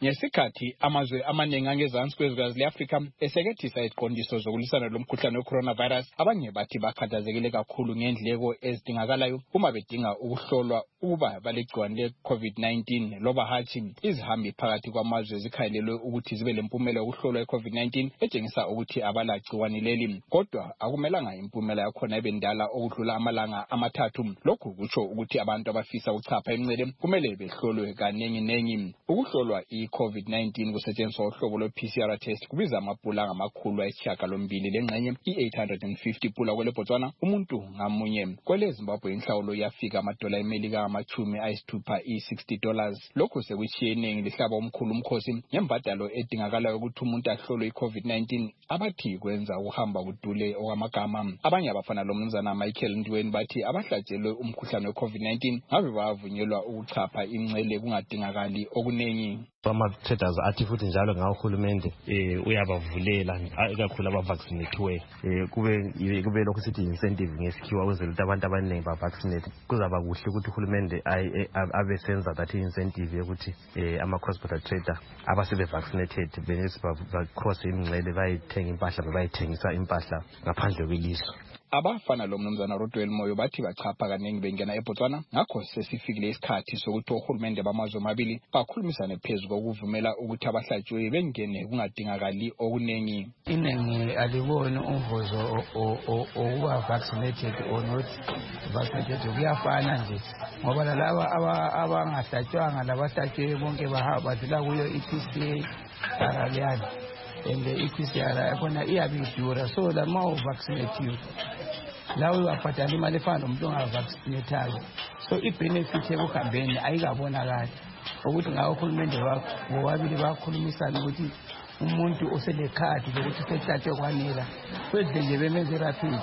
ngesikhathi amazwe amaningi angezansi kwezwekazi le-Afrika esekethisa iziqondiso zokulisana lomkhuhlane we-coronavirus, abanye bathi bakhathazekile kakhulu ngendleko ezidingakalayo uma bedinga ukuhlolwa ukuba balegciwane le-COVID nineteen loba hatshi izihambi phakathi kwamazwe zikhalelwe ukuthi zibe lempumela yokuhlolwa i-COVID nineteen etshengisa ukuthi abalagciwane leli, kodwa akumelanga impumela yakhona ibe ndala okudlula amalanga amathathu. Lokhu kutsho ukuthi abantu abafisa ukuchapha imncele kumele behlolwe kaningi nengi. Ukuhlolwa i-COVID nineteen kusetshenziswa uhlobo lwe-P C R test kubiza amapula ngamakhulu ayisishiyagalombili lengxenye i-eight hundred fifty pula kwele Botswana umuntu ngamunye. Kwele Zimbabwe inhlawulo yafika amadola emelika amachumi ayisithupha i-sixty dollars. Lokhu sekutshiye iningi lihlaba omkhulu umkhosi ngembadalo edingakalayo ukuthi umuntu ahlolwe i-COVID nineteen abathi kwenza ukuhamba kudule okwamagama. Abanye abafana lo mnumzana Michael Ndweni bathi abahlatshelwe umkhuhlane we-COVID nineteen ngabe bavunyelwa ukuchapha imncele kungadingakali okuningi. Ama-traders athi futhi njalo ngahulumende eh uyabavulela ikakhulu abavaccinathiwe eh kube kube lokho sithi incentive ngesikhiwa ukwenzela ukuthi abantu abaningi ba-vaccinate. Kuzaba kuhle ukuthi uhulumende abe senza that incentive yokuthi eh ama-cross border trader abasebe vaccinated benesi ba-cross imncele bayithenga impahla bayithengisa impahla ngaphandle kwelizwe. Abafana lo mnumzana Rodwell Moyo bathi bachapha kaningi bengena eBotswana, ngakho sesifikile isikhathi sokuthi ohulumende bamazwe amabili bakhulumisane phezulu kokuvumela ukuthi abahlatshiwe bengene kungadingakali okuningi. Inengi aliboni umvuzo okuba vaccinated or not vaccinated kuyafana nje, ngoba laba abangahlatshwanga labahlatshwe bonke badlula kuyo i-P C R leyana, and the I P C R yabona iyabidura, so lama uvaccinate lawo uyabhadala imali efana nomuntu ongavaccinathayo, so i-benefit ekuhambeni ayikabonakali ukuthi ngawo uhulumende bobabili bakhulumisana ukuthi umuntu oselekhadi lokuthi usehlatshwe kwanela kwedle nje bemenze rapid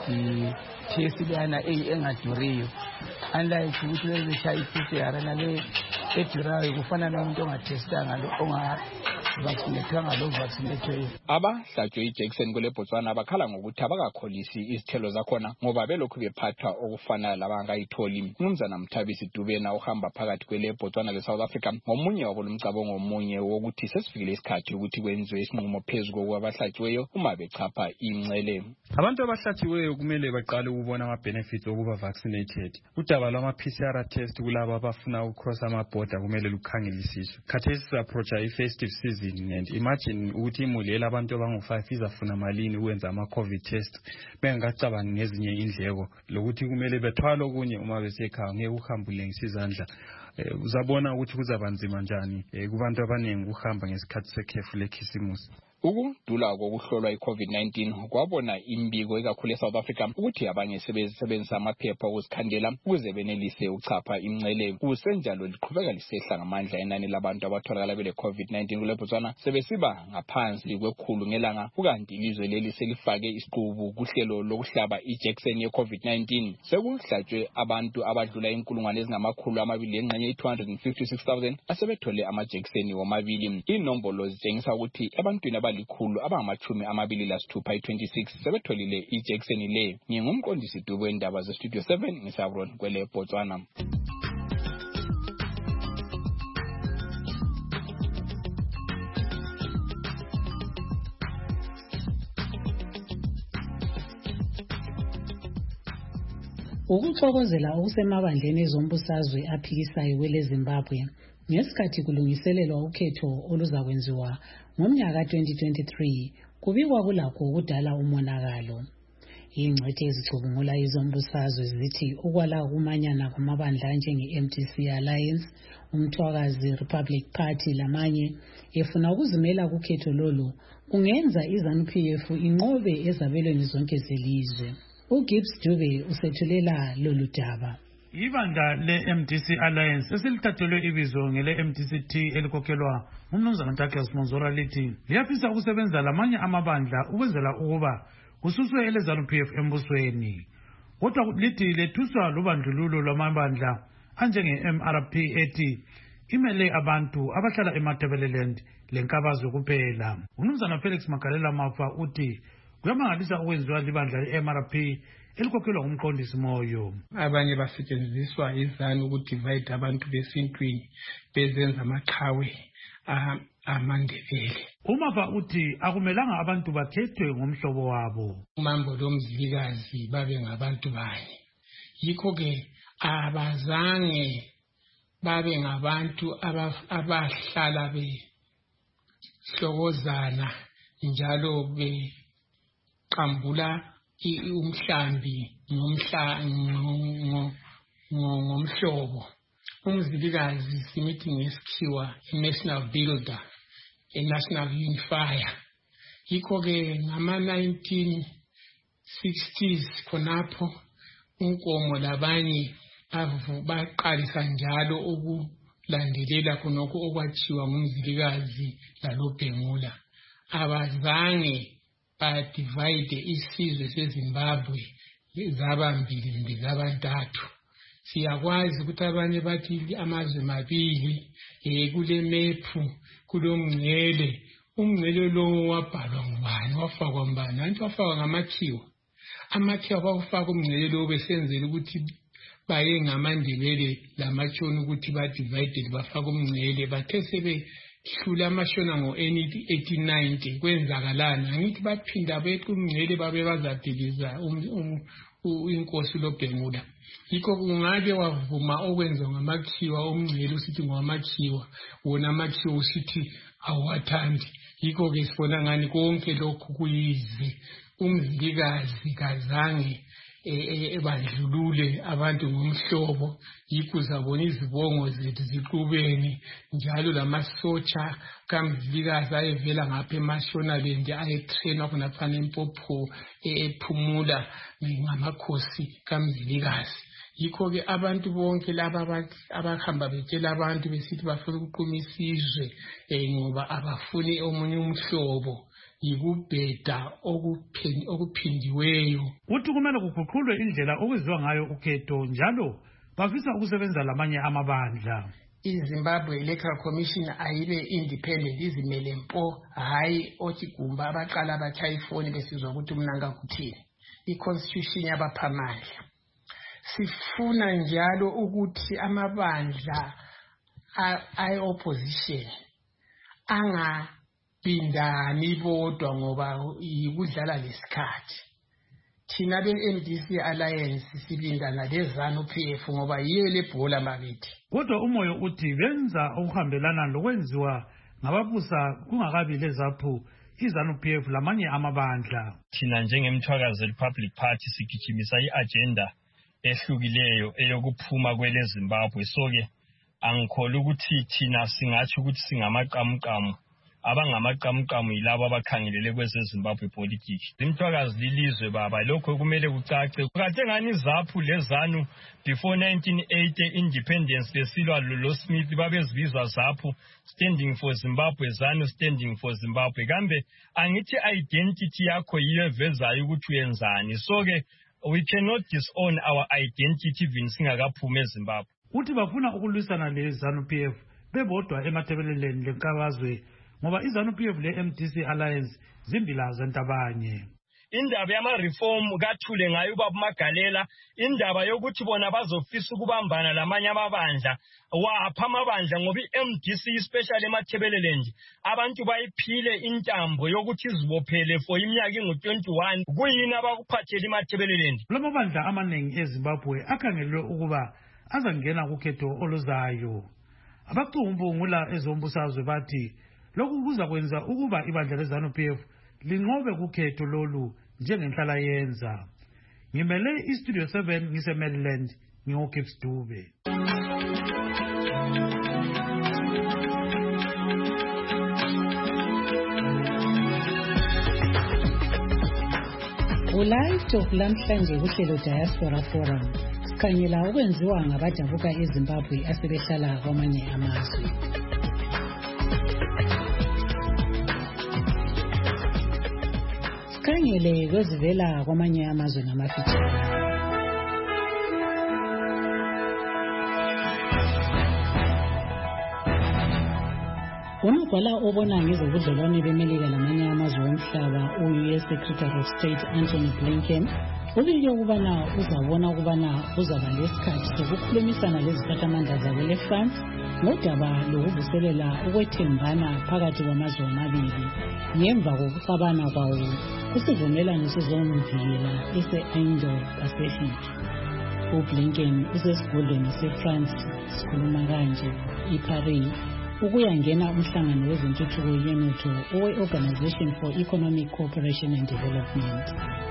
test leyana engaduriyo, unlike ukuthi bebeshaya i-P C R nale edurayo kufana nomuntu ongathestanga onga vaccinatanga lo vaccinatwe. Abahlatshwe i-Jackson kule Botswana bakhala ngokuthi abakakholisi izithelo zakhona ngoba belokhu bephathwa okufana labangayitholi. Mnumzana Mthabisi Dubena uhamba phakathi kwele Botswana le South Africa ngomunye wabo lomcabongo omunye wokuthi sesifikile isikhathi ukuthi kwenziwe isinqumo phezulu kokubahlatshiweyo uma bechapha imncele. Abantu abahlatshiweyo kumele baqale ukubona ama-benefits okuba vaccinated. Udaba lwama-P C R test kulabo abafuna ukukrosa ama-border kumele lukhangelisiswe. Khathesi si-approacha i-festive season and imagine ukuthi imulela abantu abangu-five izafuna malini ukwenza ama-COVID test bengakacabangi ngezinye indleko lokuthi kumele bethwala okunye uma besekhaya ngeke uhambule ngesizandla. Uzabona ukuthi kuzaba nzima njani kubantu abaningi ukuhamba ngesikhathi sekhefu lekhisimusi. Ukudula kokuhlolwa i-COVID nineteen kwabona imbiko ekakhulu eSouth Africa ukuthi abanye sebenzisa amaphepha okuzikhandela ukuze benelise uchapha imncele. Kusenjalo liqhubeka lisehla ngamandla inani labantu abatholakala bele COVID nineteen kule Botswana sebesiba ngaphansi kwekhulu ngelanga, ukanti ilizwe leli selifake isiqubu kuhlelo lokuhlaba iJackson ye-COVID nineteen. Sekuhlatshwe abantu abadlula inkulungwane ezingamakhulu amabili lengxenye i-two hundred fifty-six thousand asebethole amaJackson womabili. Inombolo zitshengisa ukuthi ebantwini likhulu abangamachumi amabili lasithupha i-twenty-six sebetholile iJackson le. Ngingumqondisi Dubo wendaba ze-Studio seven ngisabron kwele Botswana. Ukuxokozela okusemabandleni ezombusazwe aphikisayo kwele Zimbabwe ngesikhathi kulungiselelwa ukhetho oluzakwenziwa ngomnyaka twenty twenty-three kubikwa kulakho ukudala umonakalo. Ingcithe ezicubungula izombusazwe zithi ukwala ukumanyana kwamabandla njenge-M D C Alliance, umthwakazi Republic Party lamanye efuna ukuzimela kukhetho lolu kungenza iZANU-P F inqobe ezabelweni zonke zelizwe. uGibbs Dube usethulela lolu daba. Ibandla le-M D C Alliance esilithathelwe ibizo ngele-M D C T elikhokhelwa ngumnumzana Douglas Monzora lithi liyafisa ukusebenza lamanye amabandla ukwenzela ukuba kususwe eleZANU-P F embusweni. Kodwa lithi lethuswa lubandlululo lwamabandla anjenge-M R P ethi imele abantu abahlala eMatabeleland lenkabazwe kuphela. Umnumzana Felix Magalela Mafa uthi kuyamangalisa ukwenziwa libandla le-M R P elikhokhelwa ngumqondisi Moyo. Abanye basetshenziswa iZANU ukudivide abantu besintwini bezenza amaqhawe amaNdebele. Umafa uthi akumelanga abantu bakhethwe ngomhlobo wabo. Umambo lomzilikazi babe ngabantu banye. Yikho ke abazange babe ngabantu abahlala be hlokozana njalo beqambula umhlambi nomhla ngomhlobo. Umzilikazi simithi ngesikhiwa i-national builder, a-national unifier. Yikho ke ngama nineteen sixties khonapho uNkomo labanye baqalisa njalo ukulandelela khonokho okwathiwa ngumzilikazi laLobhengula. Abazange badivide isizwe seZimbabwe zabambili mbi zabantathu. Siyakwazi ukuthi abanye bathi amazwe mabili eh kule mephu kulomngcele. Umngcele lo wabhalwa ngubani, wafakwa ngubani? Nanti wafakwa ngamakhiwa. Amakhiwa bawufaka umngcele lo besenzela ukuthi baye ngamaNdebele lamatshona ukuthi ba divided bafaka umngcele. Bathe sebe hlula amashona ngo eighteen ninety kwenzakalana. Angithi baphinda bethi umngcele babe bazadiliza inkosi uLobhengula. Yikho kungake wavuma okwenziwa ngamakhiwa umngcele usithi ngowamakhiwa, wona amakhiwa usithi awathandi. Yikho ke sibona ngani konke lokhu kuyize. Umzilikazi kazange ebandlulule abantu ngomhlobo. Yikho zabona izibongo zethu ziqubeni njalo lamasotsha kamzilikazi ayevela ngapha eMashonaland ayetrainwa khonaphana eMpopho ephumula ngamakhosi kamzilikazi. Yikho ke abantu bonke laba abahamba betshela abantu besithi bafuna ukuquma isizwe ngoba abafuni omunye umhlobo, yikubheda okuphindiweyo. Uthi kumele kuguqulwe indlela okwenziwa ngayo ukhetho njalo bafisa ukusebenza lamanye amabandla. iZimbabwe Electoral Commission ayibe independent, izimele mpo, hayi othi gumba abaqala batshaya ifoni besizwa ukuthi umnanga kuthini. I-constitution yabaphamandla. Sifuna njalo ukuthi amabandla ay-opposition angabindani bodwa ngoba yikudlala lesikhathi. Thina be-M D C Alliance sibindana leZANU-P F ngoba yiyo lebhola makithi. Kodwa umoyo uthi benza okuhambelana lokwenziwa ngababusa kungakabi lezaphu iZANU-P F lamanye amabandla. Thina njengemthwakazi Republic Party sigijimisa i-agenda ehlukileyo eyokuphuma kwele Zimbabwe. So-ke angikholwa ukuthi thina singathi ukuthi singamaqamuqamu. Abangamaqamuqamu yilabo abakhangelele kwezeZimbabwe politics. Imthwakazi lilizwe baba, lokho kumele kucace. Kade ngani izaphu leZANU before nineteen eighty independence lesilwa lo Smith babezibizwa zaphu, standing for Zimbabwe, ZANU standing for Zimbabwe. Kambe angithi identity yakho yiyo evezayo ukuthi uyenzani. So-ke we cannot disown our identity even singakaphuma eZimbabwe. Uthi bafuna ukulwisana leZANU-P F bebodwa emathebeleleni lenkabazwe ngoba iZANU-P F le-M D C Alliance zimbila zentabanye. Indaba yama-reform kathule ngayo ubaba Magalela, indaba yokuthi bona bazofisa ukubambana lamanye amabandla, wapha amabandla ngoba i-M D C especially emathebeleland abantu bayiphile intambo yokuthi izibophele for iminyaka ingu twenty-one. Kuyini abakuphathela emathebeleland? Lamabandla amaningi eZimbabwe akhangelwe ukuba azangena kukhetho oluzayo. Abacumbungula ezombusazwe bathi lokhu kuza kwenza ukuba ibandla leZANU-P F linqobe kukhetho lolu njengenhlala yenza. Ngimele iStudio seven ngise-Maryland, ngingoGibbs Dube. Ulayito lamhlanje kuhlelo Diaspora Forum sikhangela okwenziwa ngabadabuka eZimbabwe asebehlala kwamanye amazwe. Sikhangele kwezivela kwamanye amazwe ngamafitshane. Unobhala obona ngezobudlelwane beMelika lamanye amazwe omhlaba u-U S Secretary of State Anthony Blinken ubike ukubana uzabona ukubana uzaba lesikhathi sokukhulumisana leziphathamandla zabo leFrance ngodaba lokuvuselela ukwethembana phakathi kwamazwe amabili ngemva kokuxabana kwawo kusivumelwano sezomvikela ese-Indo-Pacific. uBlinken usesigodlweni seFrance sikhuluma kanje iParis ukuyangena umhlangano wezentuthuko yenotho owe-Organization for Economic Cooperation and Development.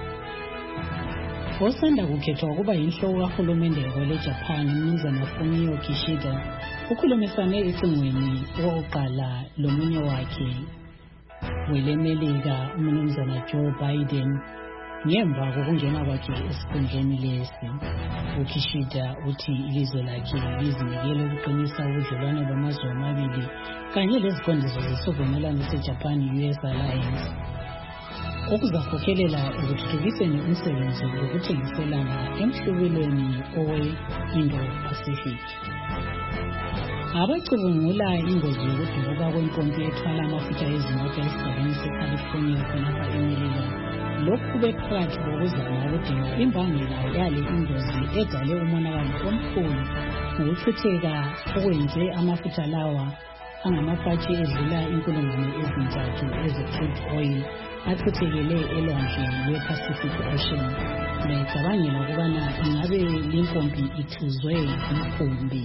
Osanda kukhethwa ukuba yinhloko kahulumende kwele-Japan uMnumzana Fumio Kishida ukhulumisane ecingweni okokuqala lomunye wakhe welemelika uMnumzana Joe Biden ngemva kokungena kwakhe esikhundleni lesi. uKishida uthi ilizwe lakhe lizinikele ukuqinisa ubudlelwano bamazwe amabili kanye leziqondiso zesivumelwano seJapan U S Alliance okuzakhokhelela ekuthuthukiseni umsebenzi wokuthengiselana emhlubulweni owe-Indo-Pacific. Abacubungula ingozi yokudubuka kwempompi ethwala amafutha ezimoto esigabeni seCalifornia khonapha eMelika lokhu bephakathi kokuzama ukudinga imbangela yale ingozi edale umonakalo omkhulu ngokuchitheka okwenze amafutha lawa angamafatshi edlula inkulungwane ezintathu eze-crude oil achithekele elwandle lwe-Pacific Ocean. Becabangela ukubana ingabe limpompi ithuzwe umkhumbi.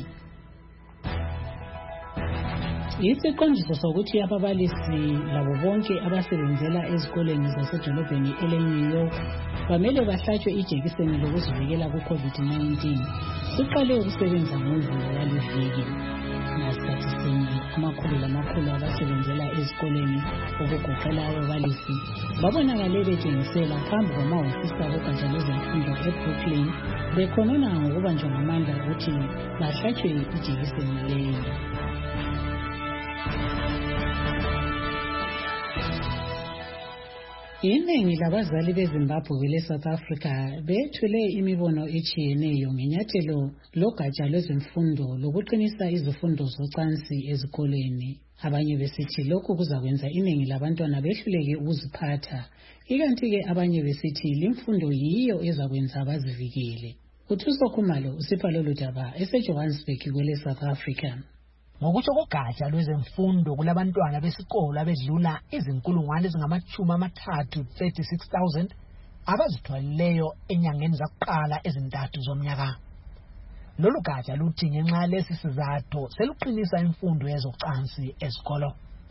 Isiqondiso sokuthi ababalisi labo bonke abasebenzela ezikoleni zasedolobheni ele-New York bamele bahlatshwe ijekiseni lokuzivikela ku-COVID nineteen siqale ukusebenza ngoMvulo waliviki. Ngasikhathi sinye amakhulu lamakhulu abasebenzela ezikoleni okugoqela ababalisi babonakale betshengisela phambi kwamahhovisi abogatsha lwezemfundo eBrooklyn bekhonona ngokubanjwa ngamandla ukuthi bahlatshwe ijekiseni leyo. Iningi labazali beZimbabwe le-South Africa bethule imibono etshiyeneyo ngenyathelo logatsha lwezemfundo lokuqinisa izifundo zocansi ezikoleni. Abanye besithi lokhu kuzakwenza iningi labantwana behluleke ukuziphatha, ikanti-ke abanye besithi limfundo yiyo ezakwenza bazivikele. uThuso Khumalo usipha lolu daba eseJohannesburg kwele-South Africa. Ngokutsho kogatsha lwezemfundo kulabantwana besikolo abedlula izinkulungwane ezingamachumi amathathu thirty-six thousand abazithwalileyo enyangeni zakuqala ezintathu zomnyaka. Lolu gatsha luthi ngenxa yalesi sizathu seluqinisa imfundo yezocansi esikolo.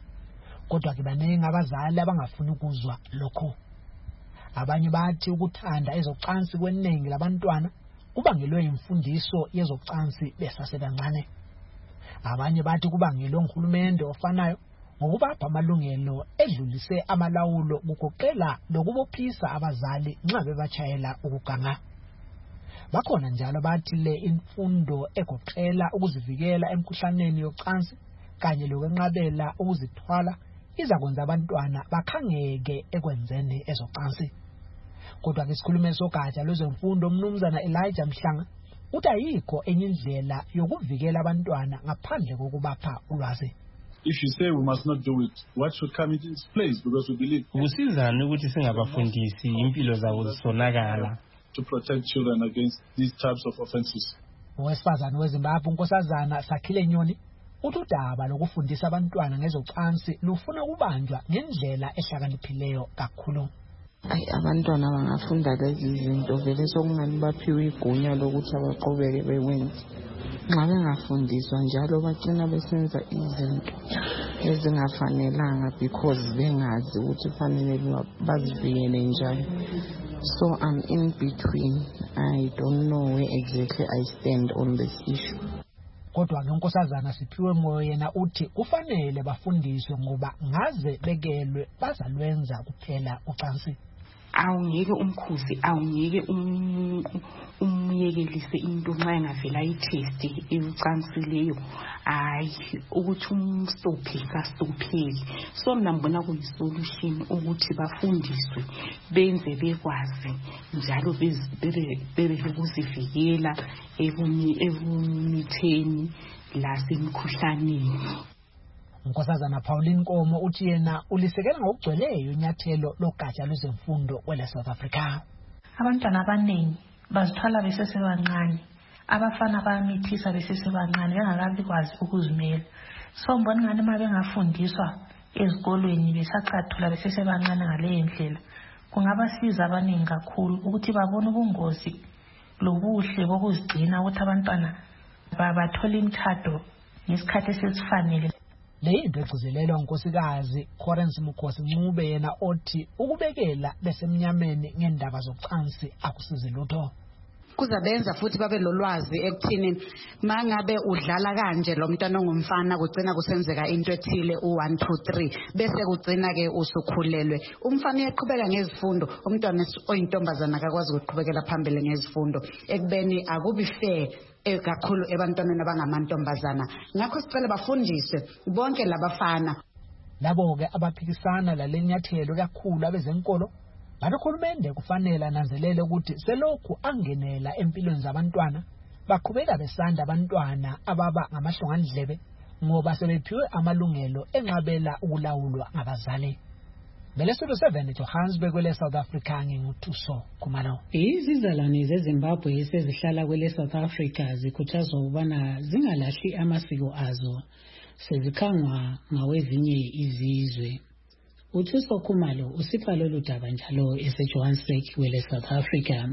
Kodwa ke baningi abazali abangafuni ukuzwa lokho. Abanye bathi ukuthanda ezocansi kweningi labantwana kubangelwe imfundiso yezocansi besasebancane. Abanye bathi kubangelwe nguhulumende ofanayo ngokubapha amalungelo edlulise amalawulo kugoqela lokubophisa abazali nxa bebachayela ukuganga. Bakhona njalo bathi le imfundo egoqela ukuzivikela emkhuhlaneni yocansi kanye lokwenqabela ukuzithwala izakwenza abantwana bakhangeke ekwenzeni ezocansi. Kodwa ke sikhulume sogatsha lwezemfundo uMnumzana Elijah Mhlanga uthi ayikho enye indlela yokuvikela abantwana ngaphandle kokubapha ulwazi. If you say we must not do it, what should come into its place? Because we believe kusizana ukuthi singabafundisi impilo zabo zisonakala to protect children against these types of offenses. Owesifazane weZimbabwe uNkosazana Sakhile Nyoni uthi udaba lokufundisa abantwana ngezocansi lufuna kubanjwa ngendlela ehlakaniphileyo kakhulu. Ay abantwana bangafunda lezi zinto vele sokungani baphiwe igunya lokuthi abaqobeke bewenze. Nxa bengafundiswa njalo bagcina besenza izinto ezingafanelanga because bengazi ukuthi fanele bazivikele njani. So I'm in between. I don't know where exactly I stand on this issue. Kodwa nonkosazana Siphiwe Moyo yena uthi kufanele bafundiswe ngoba ngaze bekelwe bazalwenza kuphela ucansi. Awungeke umkhuzi awungeke umyekelise into nxa engavela i-test ecansileyo hayi ukuthi umstophe kastopheli. So mina ngibona kuyisolution ukuthi bafundiswe benze bekwazi njalo bebe lokuzivikela ebumitheni lasemkhuhlaneni. Nkosazana Pauline Nkomo uthi yena ulisekela ngokugcweleyo inyathelo logatsha lwezemfundo kwele South Africa. abantwana abaningi bazithwala besesebancane, abafana bayamithisa besesebancane bengakabi kwazi ukuzimela. So mbona ngani uma bengafundiswa ezikolweni besacathula besesebancane ngale ndlela kungabasiza abaningi kakhulu ukuthi babone ubungozi lobuhle bokuzigcina ukuthi abantwana babathola imithado ngesikhathi esesifanele. Le into egcizelelwa unkosikazi Corensi Mkhosi Ncube yena othi ukubekela besemnyameni ngendaba zocansi akusize lutho. Kuzabenza futhi babe lolwazi ekuthini mangabe udlala kanje lo mntwana ongumfana kugcina kusenzeka into ethile u one two three bese kugcina ke usukhulelwe. Umfana uyaqhubeka ngezifundo, umntwana oyintombazana akakwazi ukuqhubekela phambili ngezifundo. Ekubeni akubi fair ekakhulu ebantwaneni abangamantombazana. Ngakho sicela bafundiswe bonke labafana. Labo ke abaphikisana lalenyathelo kakhulu abezenkolo Badokhulumende kufanele ananzelele ukuthi selokhu angenela empilweni zabantwana baqhubeka besanda abantwana ababa ngamahlongandlebe ngoba sebephiwe amalungelo enqabela ukulawulwa ngabazali. Belesotho seven Johannesburg kwele South Africa nginguthuso Khumalo. Izizalwane zeZimbabwe esezihlala kwele South Africa zikhuthazwa ukubana zingalahli amasiko azo sezikhangwa ngawezinye izizwe. Uthuso Khumalo usipha lolu daba njalo eseJohannesburg kwele South Africa.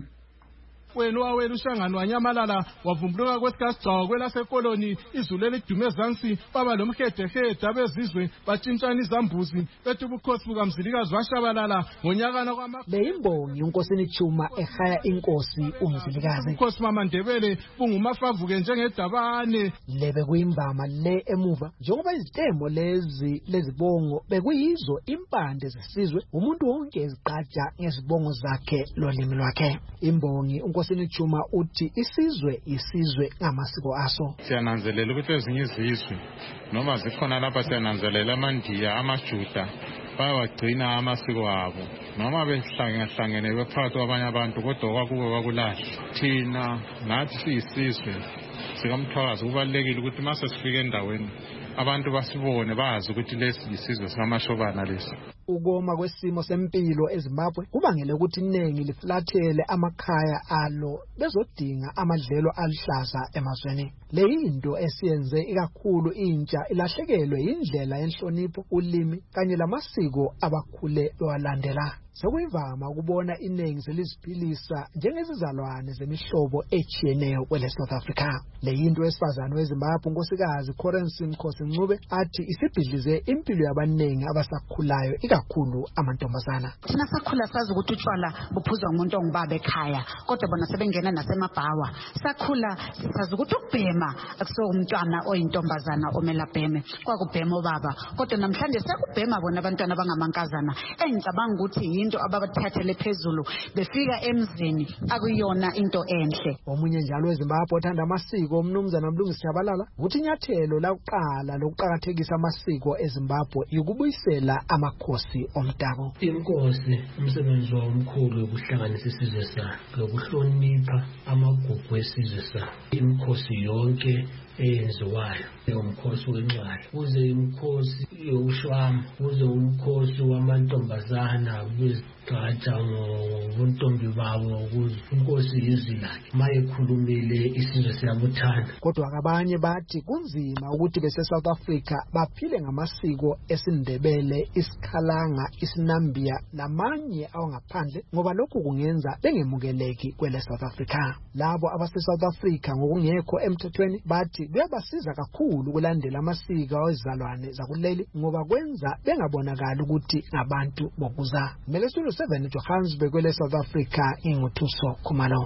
Wena wawela uhlangano wanyamalala wavumbuluka kwesikasigcawu kwelasekoloni izulu elidume ezansi baba lomhedehede abezizwe batshintshana izambuzi bethi ubukhosi bukamzilikazi washabalala ngonyakana kwama. Le imbongi unkosini Chuma ehaya inkosi umzilikazi. Ubukhosi maMandebele bungumafavuke njengedabane. Lebe kuyimbama le emuva njengoba izitemo lezi lezibongo bekuyizo impande zesizwe umuntu wonke eziqaja ngezibongo zakhe lolimi lwakhe. Imbongi Nkosini Chuma uthi isizwe isizwe ngamasiko aso. Siyananzelela ukuthi ezinye izizwe noma zikhona lapha siyananzelela amandiya amaJuda bayawagcina amasiko abo noma behlangene bephakathi kwabanye abantu kodwa kwakuwe kwakulahla. Thina nathi siyisizwe sikamthwakazi kubalulekile ukuthi mase sifike endaweni abantu basibone bazi ukuthi lesi isizwe samashobana lesi. Ukoma kwesimo sempilo eZimbabwe kubangele ukuthi iningi liflathele amakhaya alo bezodinga amadlelo alihlaza emazweni. Le into esiyenze ikakhulu intsha ilahlekelwe indlela yenhlonipho ulimi kanye lamasiko abakhule bewalandela. Sekuyivama ukubona iningi seliziphilisa njengezizalwane zemihlobo echiyeneyo kwele South Africa. Le into esifazane weZimbabwe unkosikazi Corensi Mkhosi Ncube athi isibhidlize impilo yabaningi abasakhulayo ikakhulu amantombazana. Thina sakhula sazi ukuthi utshwala buphuzwa ngumuntu ongubaba ekhaya kodwa bona sebengena nasemabhawa. Sakhula sazi ukuthi ukubhema akuso umntwana oyintombazana omela bheme kwakubhema obaba kodwa namhlanje sekubhema bona abantwana abangamankazana. Engicabanga ukuthi into ababathathele phezulu befika emzini akuyona into enhle. Omunye njalo weZimbabwe othanda amasiko umnumzana Mlungisi Shabalala uthi inyathelo lakuqala lokuqhakathekisa amasiko eZimbabwe ukubuyisela amakhosi omdabu. Inkosi umsebenzi omkhulu ukuhlanganisa isizwe sakhe ukuhlonipha amagugu esizwe sakhe. Inkosi yonke eyenziwayo umkhosi wencwala kuze imkhosi yokushwama kuze umkhosi wamantombazana bezigcaja ngobuntombi babo kuze inkosi yizilakhe mayekhulumile isizwe siyabuthanda. Kodwa abanye bathi kunzima ukuthi bese South Africa baphile ngamasiko esindebele isikhalanga isinambia lamanye awangaphandle ngoba lokhu kungenza bengemukeleki kwele South Africa. Labo abase South Africa ngokungekho emthethweni bathi kuyabasiza kakhulu ukulandela amasiko ezizalwane zakuleli ngoba kwenza bengabonakala ukuthi ngabantu bokuza. Belesotho seven Johannesburg kwele South Africa inguthuso Khumalo.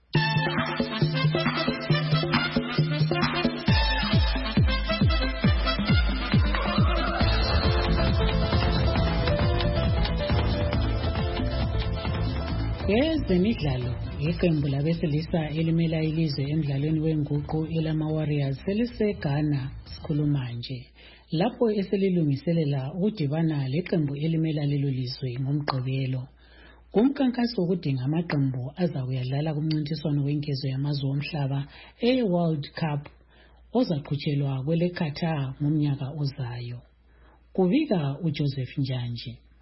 Ezemidlalo iqembu labesilisa elimela ilizwe emidlalweni wenguqu elama Warriors seliseGhana sikhuluma nje lapho eselilungiselela ukudibana leqembu elimela lelo lizwe ngomgqibelo. Kumkhankaso wokudinga amaqembu azakuyadlala kumncintiswano wenkezo yamazwe omhlaba e-World Cup ozaqhutshelwa kwele Qatar ngomnyaka ozayo. Kubika uJoseph Njanje.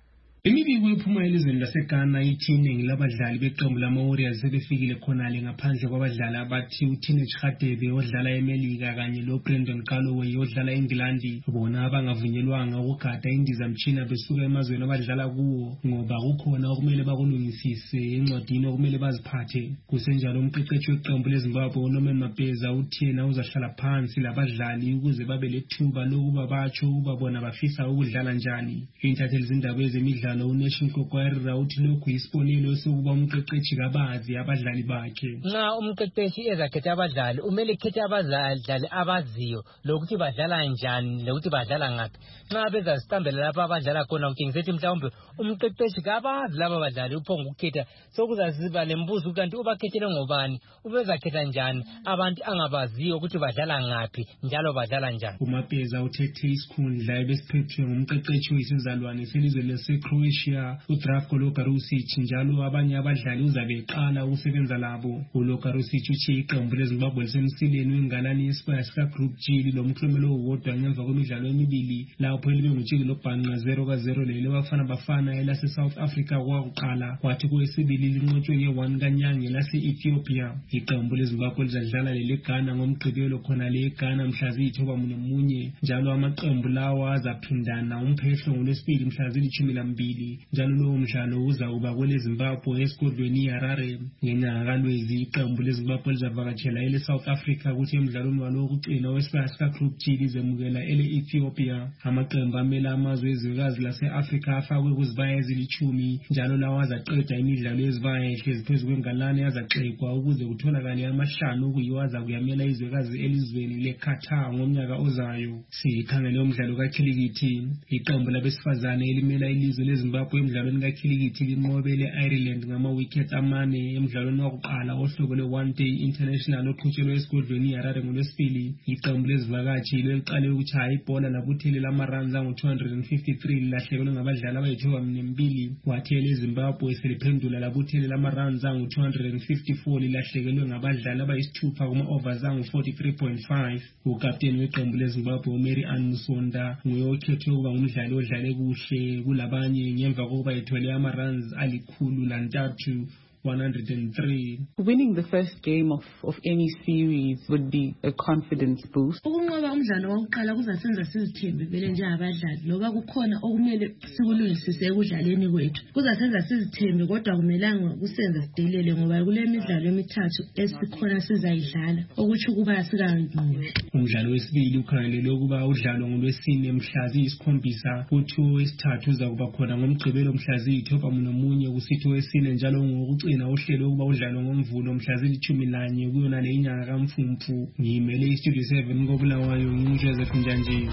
Imibiko ephuma elizweni laseGhana ithi iningi labadlali beqembu lama-Warriors sebefikile khonale ngaphandle kwabadlali abathi uTeenage Radebe odlala eMelika kanye loBrandon Galloway odlala eNgilandi bona abangavunyelwanga ukugada indizamtshina besuka emazweni abadlala kuwo ngoba kukhona okumele bakulungisise encwadini okumele baziphathe. Kusenjalo umqeqeshi weqembu leZimbabwe uNorman Mapeza uthi yena uzahlala phansi labadlali ukuze babe lethuba lokuba batsho ukuba bona bafisa ukudlala njani. Intatheli zindaba ezemidlalo uNation Kokwarira uthi lokhu isibonelo sokuba umqeqeshi kabazi abadlali bakhe. Nxa umqeqeshi ezakhetha abadlali umele ekhethe abadlali abaziyo lokuthi badlala njani lokuthi badlala ngaphi. Nxa bezasitambela lapha abadlala khona ukingisethi mhlawumbe umqeqeshi kabazi laba badlali uphonga ukukhetha sokuzaziba lembuzo kanti ubakhethele ngobani ubezakhetha njani abantu angabaziyo ukuthi badlala ngaphi njalo badlala njani. uMapeza uthethe isikhundla ebesiphethwe ngumqeqeshi wesizalwane selizwe laseCroatia uDravko Logarusic njalo abanye abadlali uzabe eqala ukusebenza labo. uLogarusic uthi iqembu leZimbabwe lisemsileni wengalani yesibaya sika Group G lilomklomelo owodwa ngemva kwemidlalo emibili lapho libe ngutshiki lobhanqa zero ka zero lelo bafana bafana elase South Africa kwakuqala kwathi kwesibili linqotshwe nge-one kaNyange lase Ethiopia. Iqembu leZimbabwe lizadlala lele Ghana ngomgqibelo khona le Ghana mhla ziyithoba munye njalo amaqembu lawa azaphindana umphehlo ngolwesibili mhla zilithumi lambili njalo lowo mdlalo uzakuba kwele Zimbabwe esigodlweni iHarare. Ngenyanga kaLwezi iqembu leZimbabwe lizavakatshela ele South Africa kuthi emdlalweni walo wokugcina wesibaya sika Group G lizemukela ele Ethiopia. Amaqembu amele amazwe ezwekazi lase-Africa afakwe kuzibaya ezilithumi njalo lawo azaqeda imidlalo yezibaya ehlezi phezu kwengalane azaxekwa ukuze kutholakale amahlanu okuyiwo azakuyamela izwekazi elizweni leQatar ngomnyaka ozayo. Sikhangele umdlalo kakhilikithi iqembu labesifazane elimela ilizwe leZimbabwe emdlalweni kakhilikithi linqobele Ireland ngama-wickets amane emdlalweni wokuqala ohlobo lwe-one day international oqhutshelwe esigodlweni iHarare ngolwesibili. Iqembu lezivakatshi leliqale ukutshaya ibhola labuthelela ama-runs angu-two hundred fifty-three lilahlekelwe ngabadlali abayithoba mbili kwathi eleZimbabwe seliphendula labuthelela ama-runs angu-two hundred fifty-four lilahlekelwe ngabadlali abayisithupha kuma-overs angu-forty-three point five. ukapteni weqembu leZimbabwe uMary Ann Musonda nguye okhethwe ukuba ngumdlali odlale kuhle kulabanye ngemva kokuba ethole ama-runs alikhulu lantathu one hundred three. Winning the first game of, of any series would be a confidence boost. Ukunqoba umdlalo wokuqala kuzasenza sizithembe vele njengabadlali loba kukhona okumele sikulungisise ekudlaleni kwethu. Kuzasenza sizithembe kodwa kumelanga kusenza sidelele ngoba kule midlalo emithathu esikhona sizayidlala okuthi ukuba sikanqobe. Umdlalo wesibili ukhangelelwe ukuba udlalwa ngolwesine mhla ziyisikhombisa kuthi owesithathu uzakuba khona ngomgqibelo mhla ziyithoba nomunye kusithi owesine njalo ngokucina na uhlelo ukuba udlalwa ngomvulo mhla zilithumi nanye kuyona le inyanga kaMfumfu. Ngimele iStudio seven koBulawayo nginguJoseph Njanji.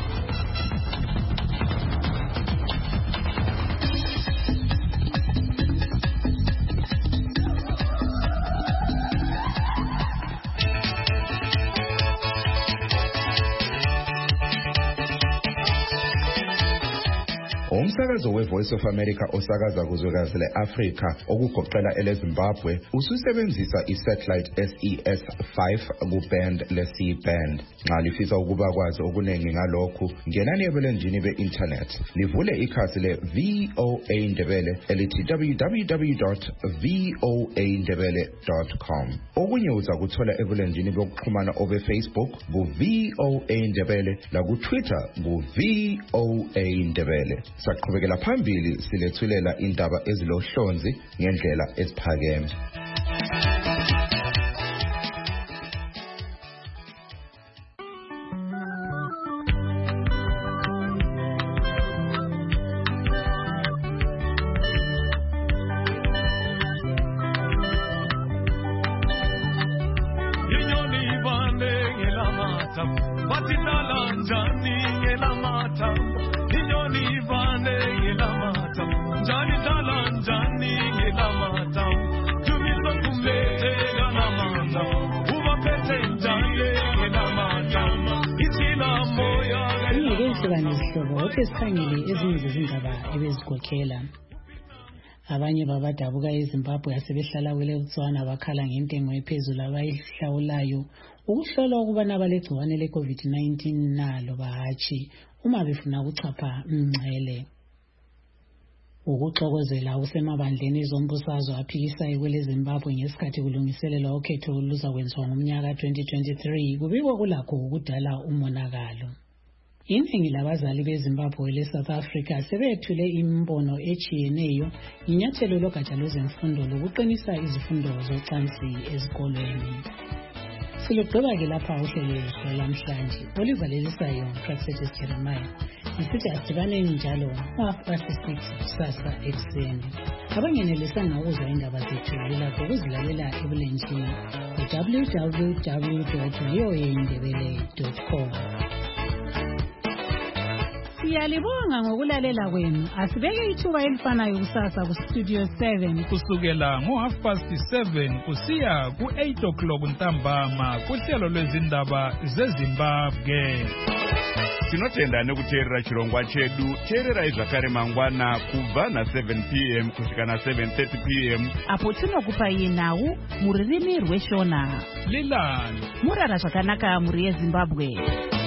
Umsakazo we-Voice of America osakaza kuzwekazi le-Afrika okugoqela ele-Zimbabwe ususebenzisa i-satellite S E S five ku-band le-C band. Nxa lifisa ukuba kwazi okuningi ngalokhu ngenani ebulenjini be-internet livule ikhasi le-V O A Ndebele elithi w w w dot v o a ndebele dot com. Okunye uza kuthola ebulenjini bokuxhumana obe-Facebook ku-V O A Ndebele laku-Twitter ku-V O A Ndebele. Saqhubekela phambili silethulela indaba ezilohlonzi ngendlela esiphakeme. Esikhangele ezinye zezindaba ebezikhokhela. Abanye babadabuka eZimbabwe asebehlala kwele Botswana bakhala ngentengo ephezulu abayihlawulayo ukuhlola ukuba nabalegciwane le-COVID nineteen nalo bahatshi uma befuna ukuchapha umngcele. ukuxokozela usemabandleni ezombusazwe aphikisayo kwele Zimbabwe ngesikhathi kulungiselelwa ukhetho oluzakwenziwa ngomnyaka twenty twenty-three kubikwa kulakho ukudala umonakalo. Iningi labazali beZimbabwe le-South Africa sebethule imbono echiyeneyo inyathelo logatsha lwezemfundo lokuqinisa izifundo zocansi ezikolweni. Silugqiba-ke lapha uhlelo lwamhlanje oluzalelisayo Praxetis Jeremiah isithi asidibaneni njalo half past six kusasa ekuseni. Abangenelisanga ukuzwa indaba zethu yilakho ukuzilalela ebulenjini w w w dot v o a ndebele dot com. Siyalibonga ngokulalela kwenu. Asibeke ithuba elifanayo kusasa ku Studio seven kusukela ngo half past seven kusiya ku eight o'clock ntambama kuhlelo lwezindaba zeZimbabwe. Tinotenda nekuteerera chirongwa chedu. Teererai zvakare mangwana kubva na seven p m kusvika na seven thirty p m apo tinokupai nhau muririmi rweshona. Lilani murara zvakanaka muri yeZimbabwe.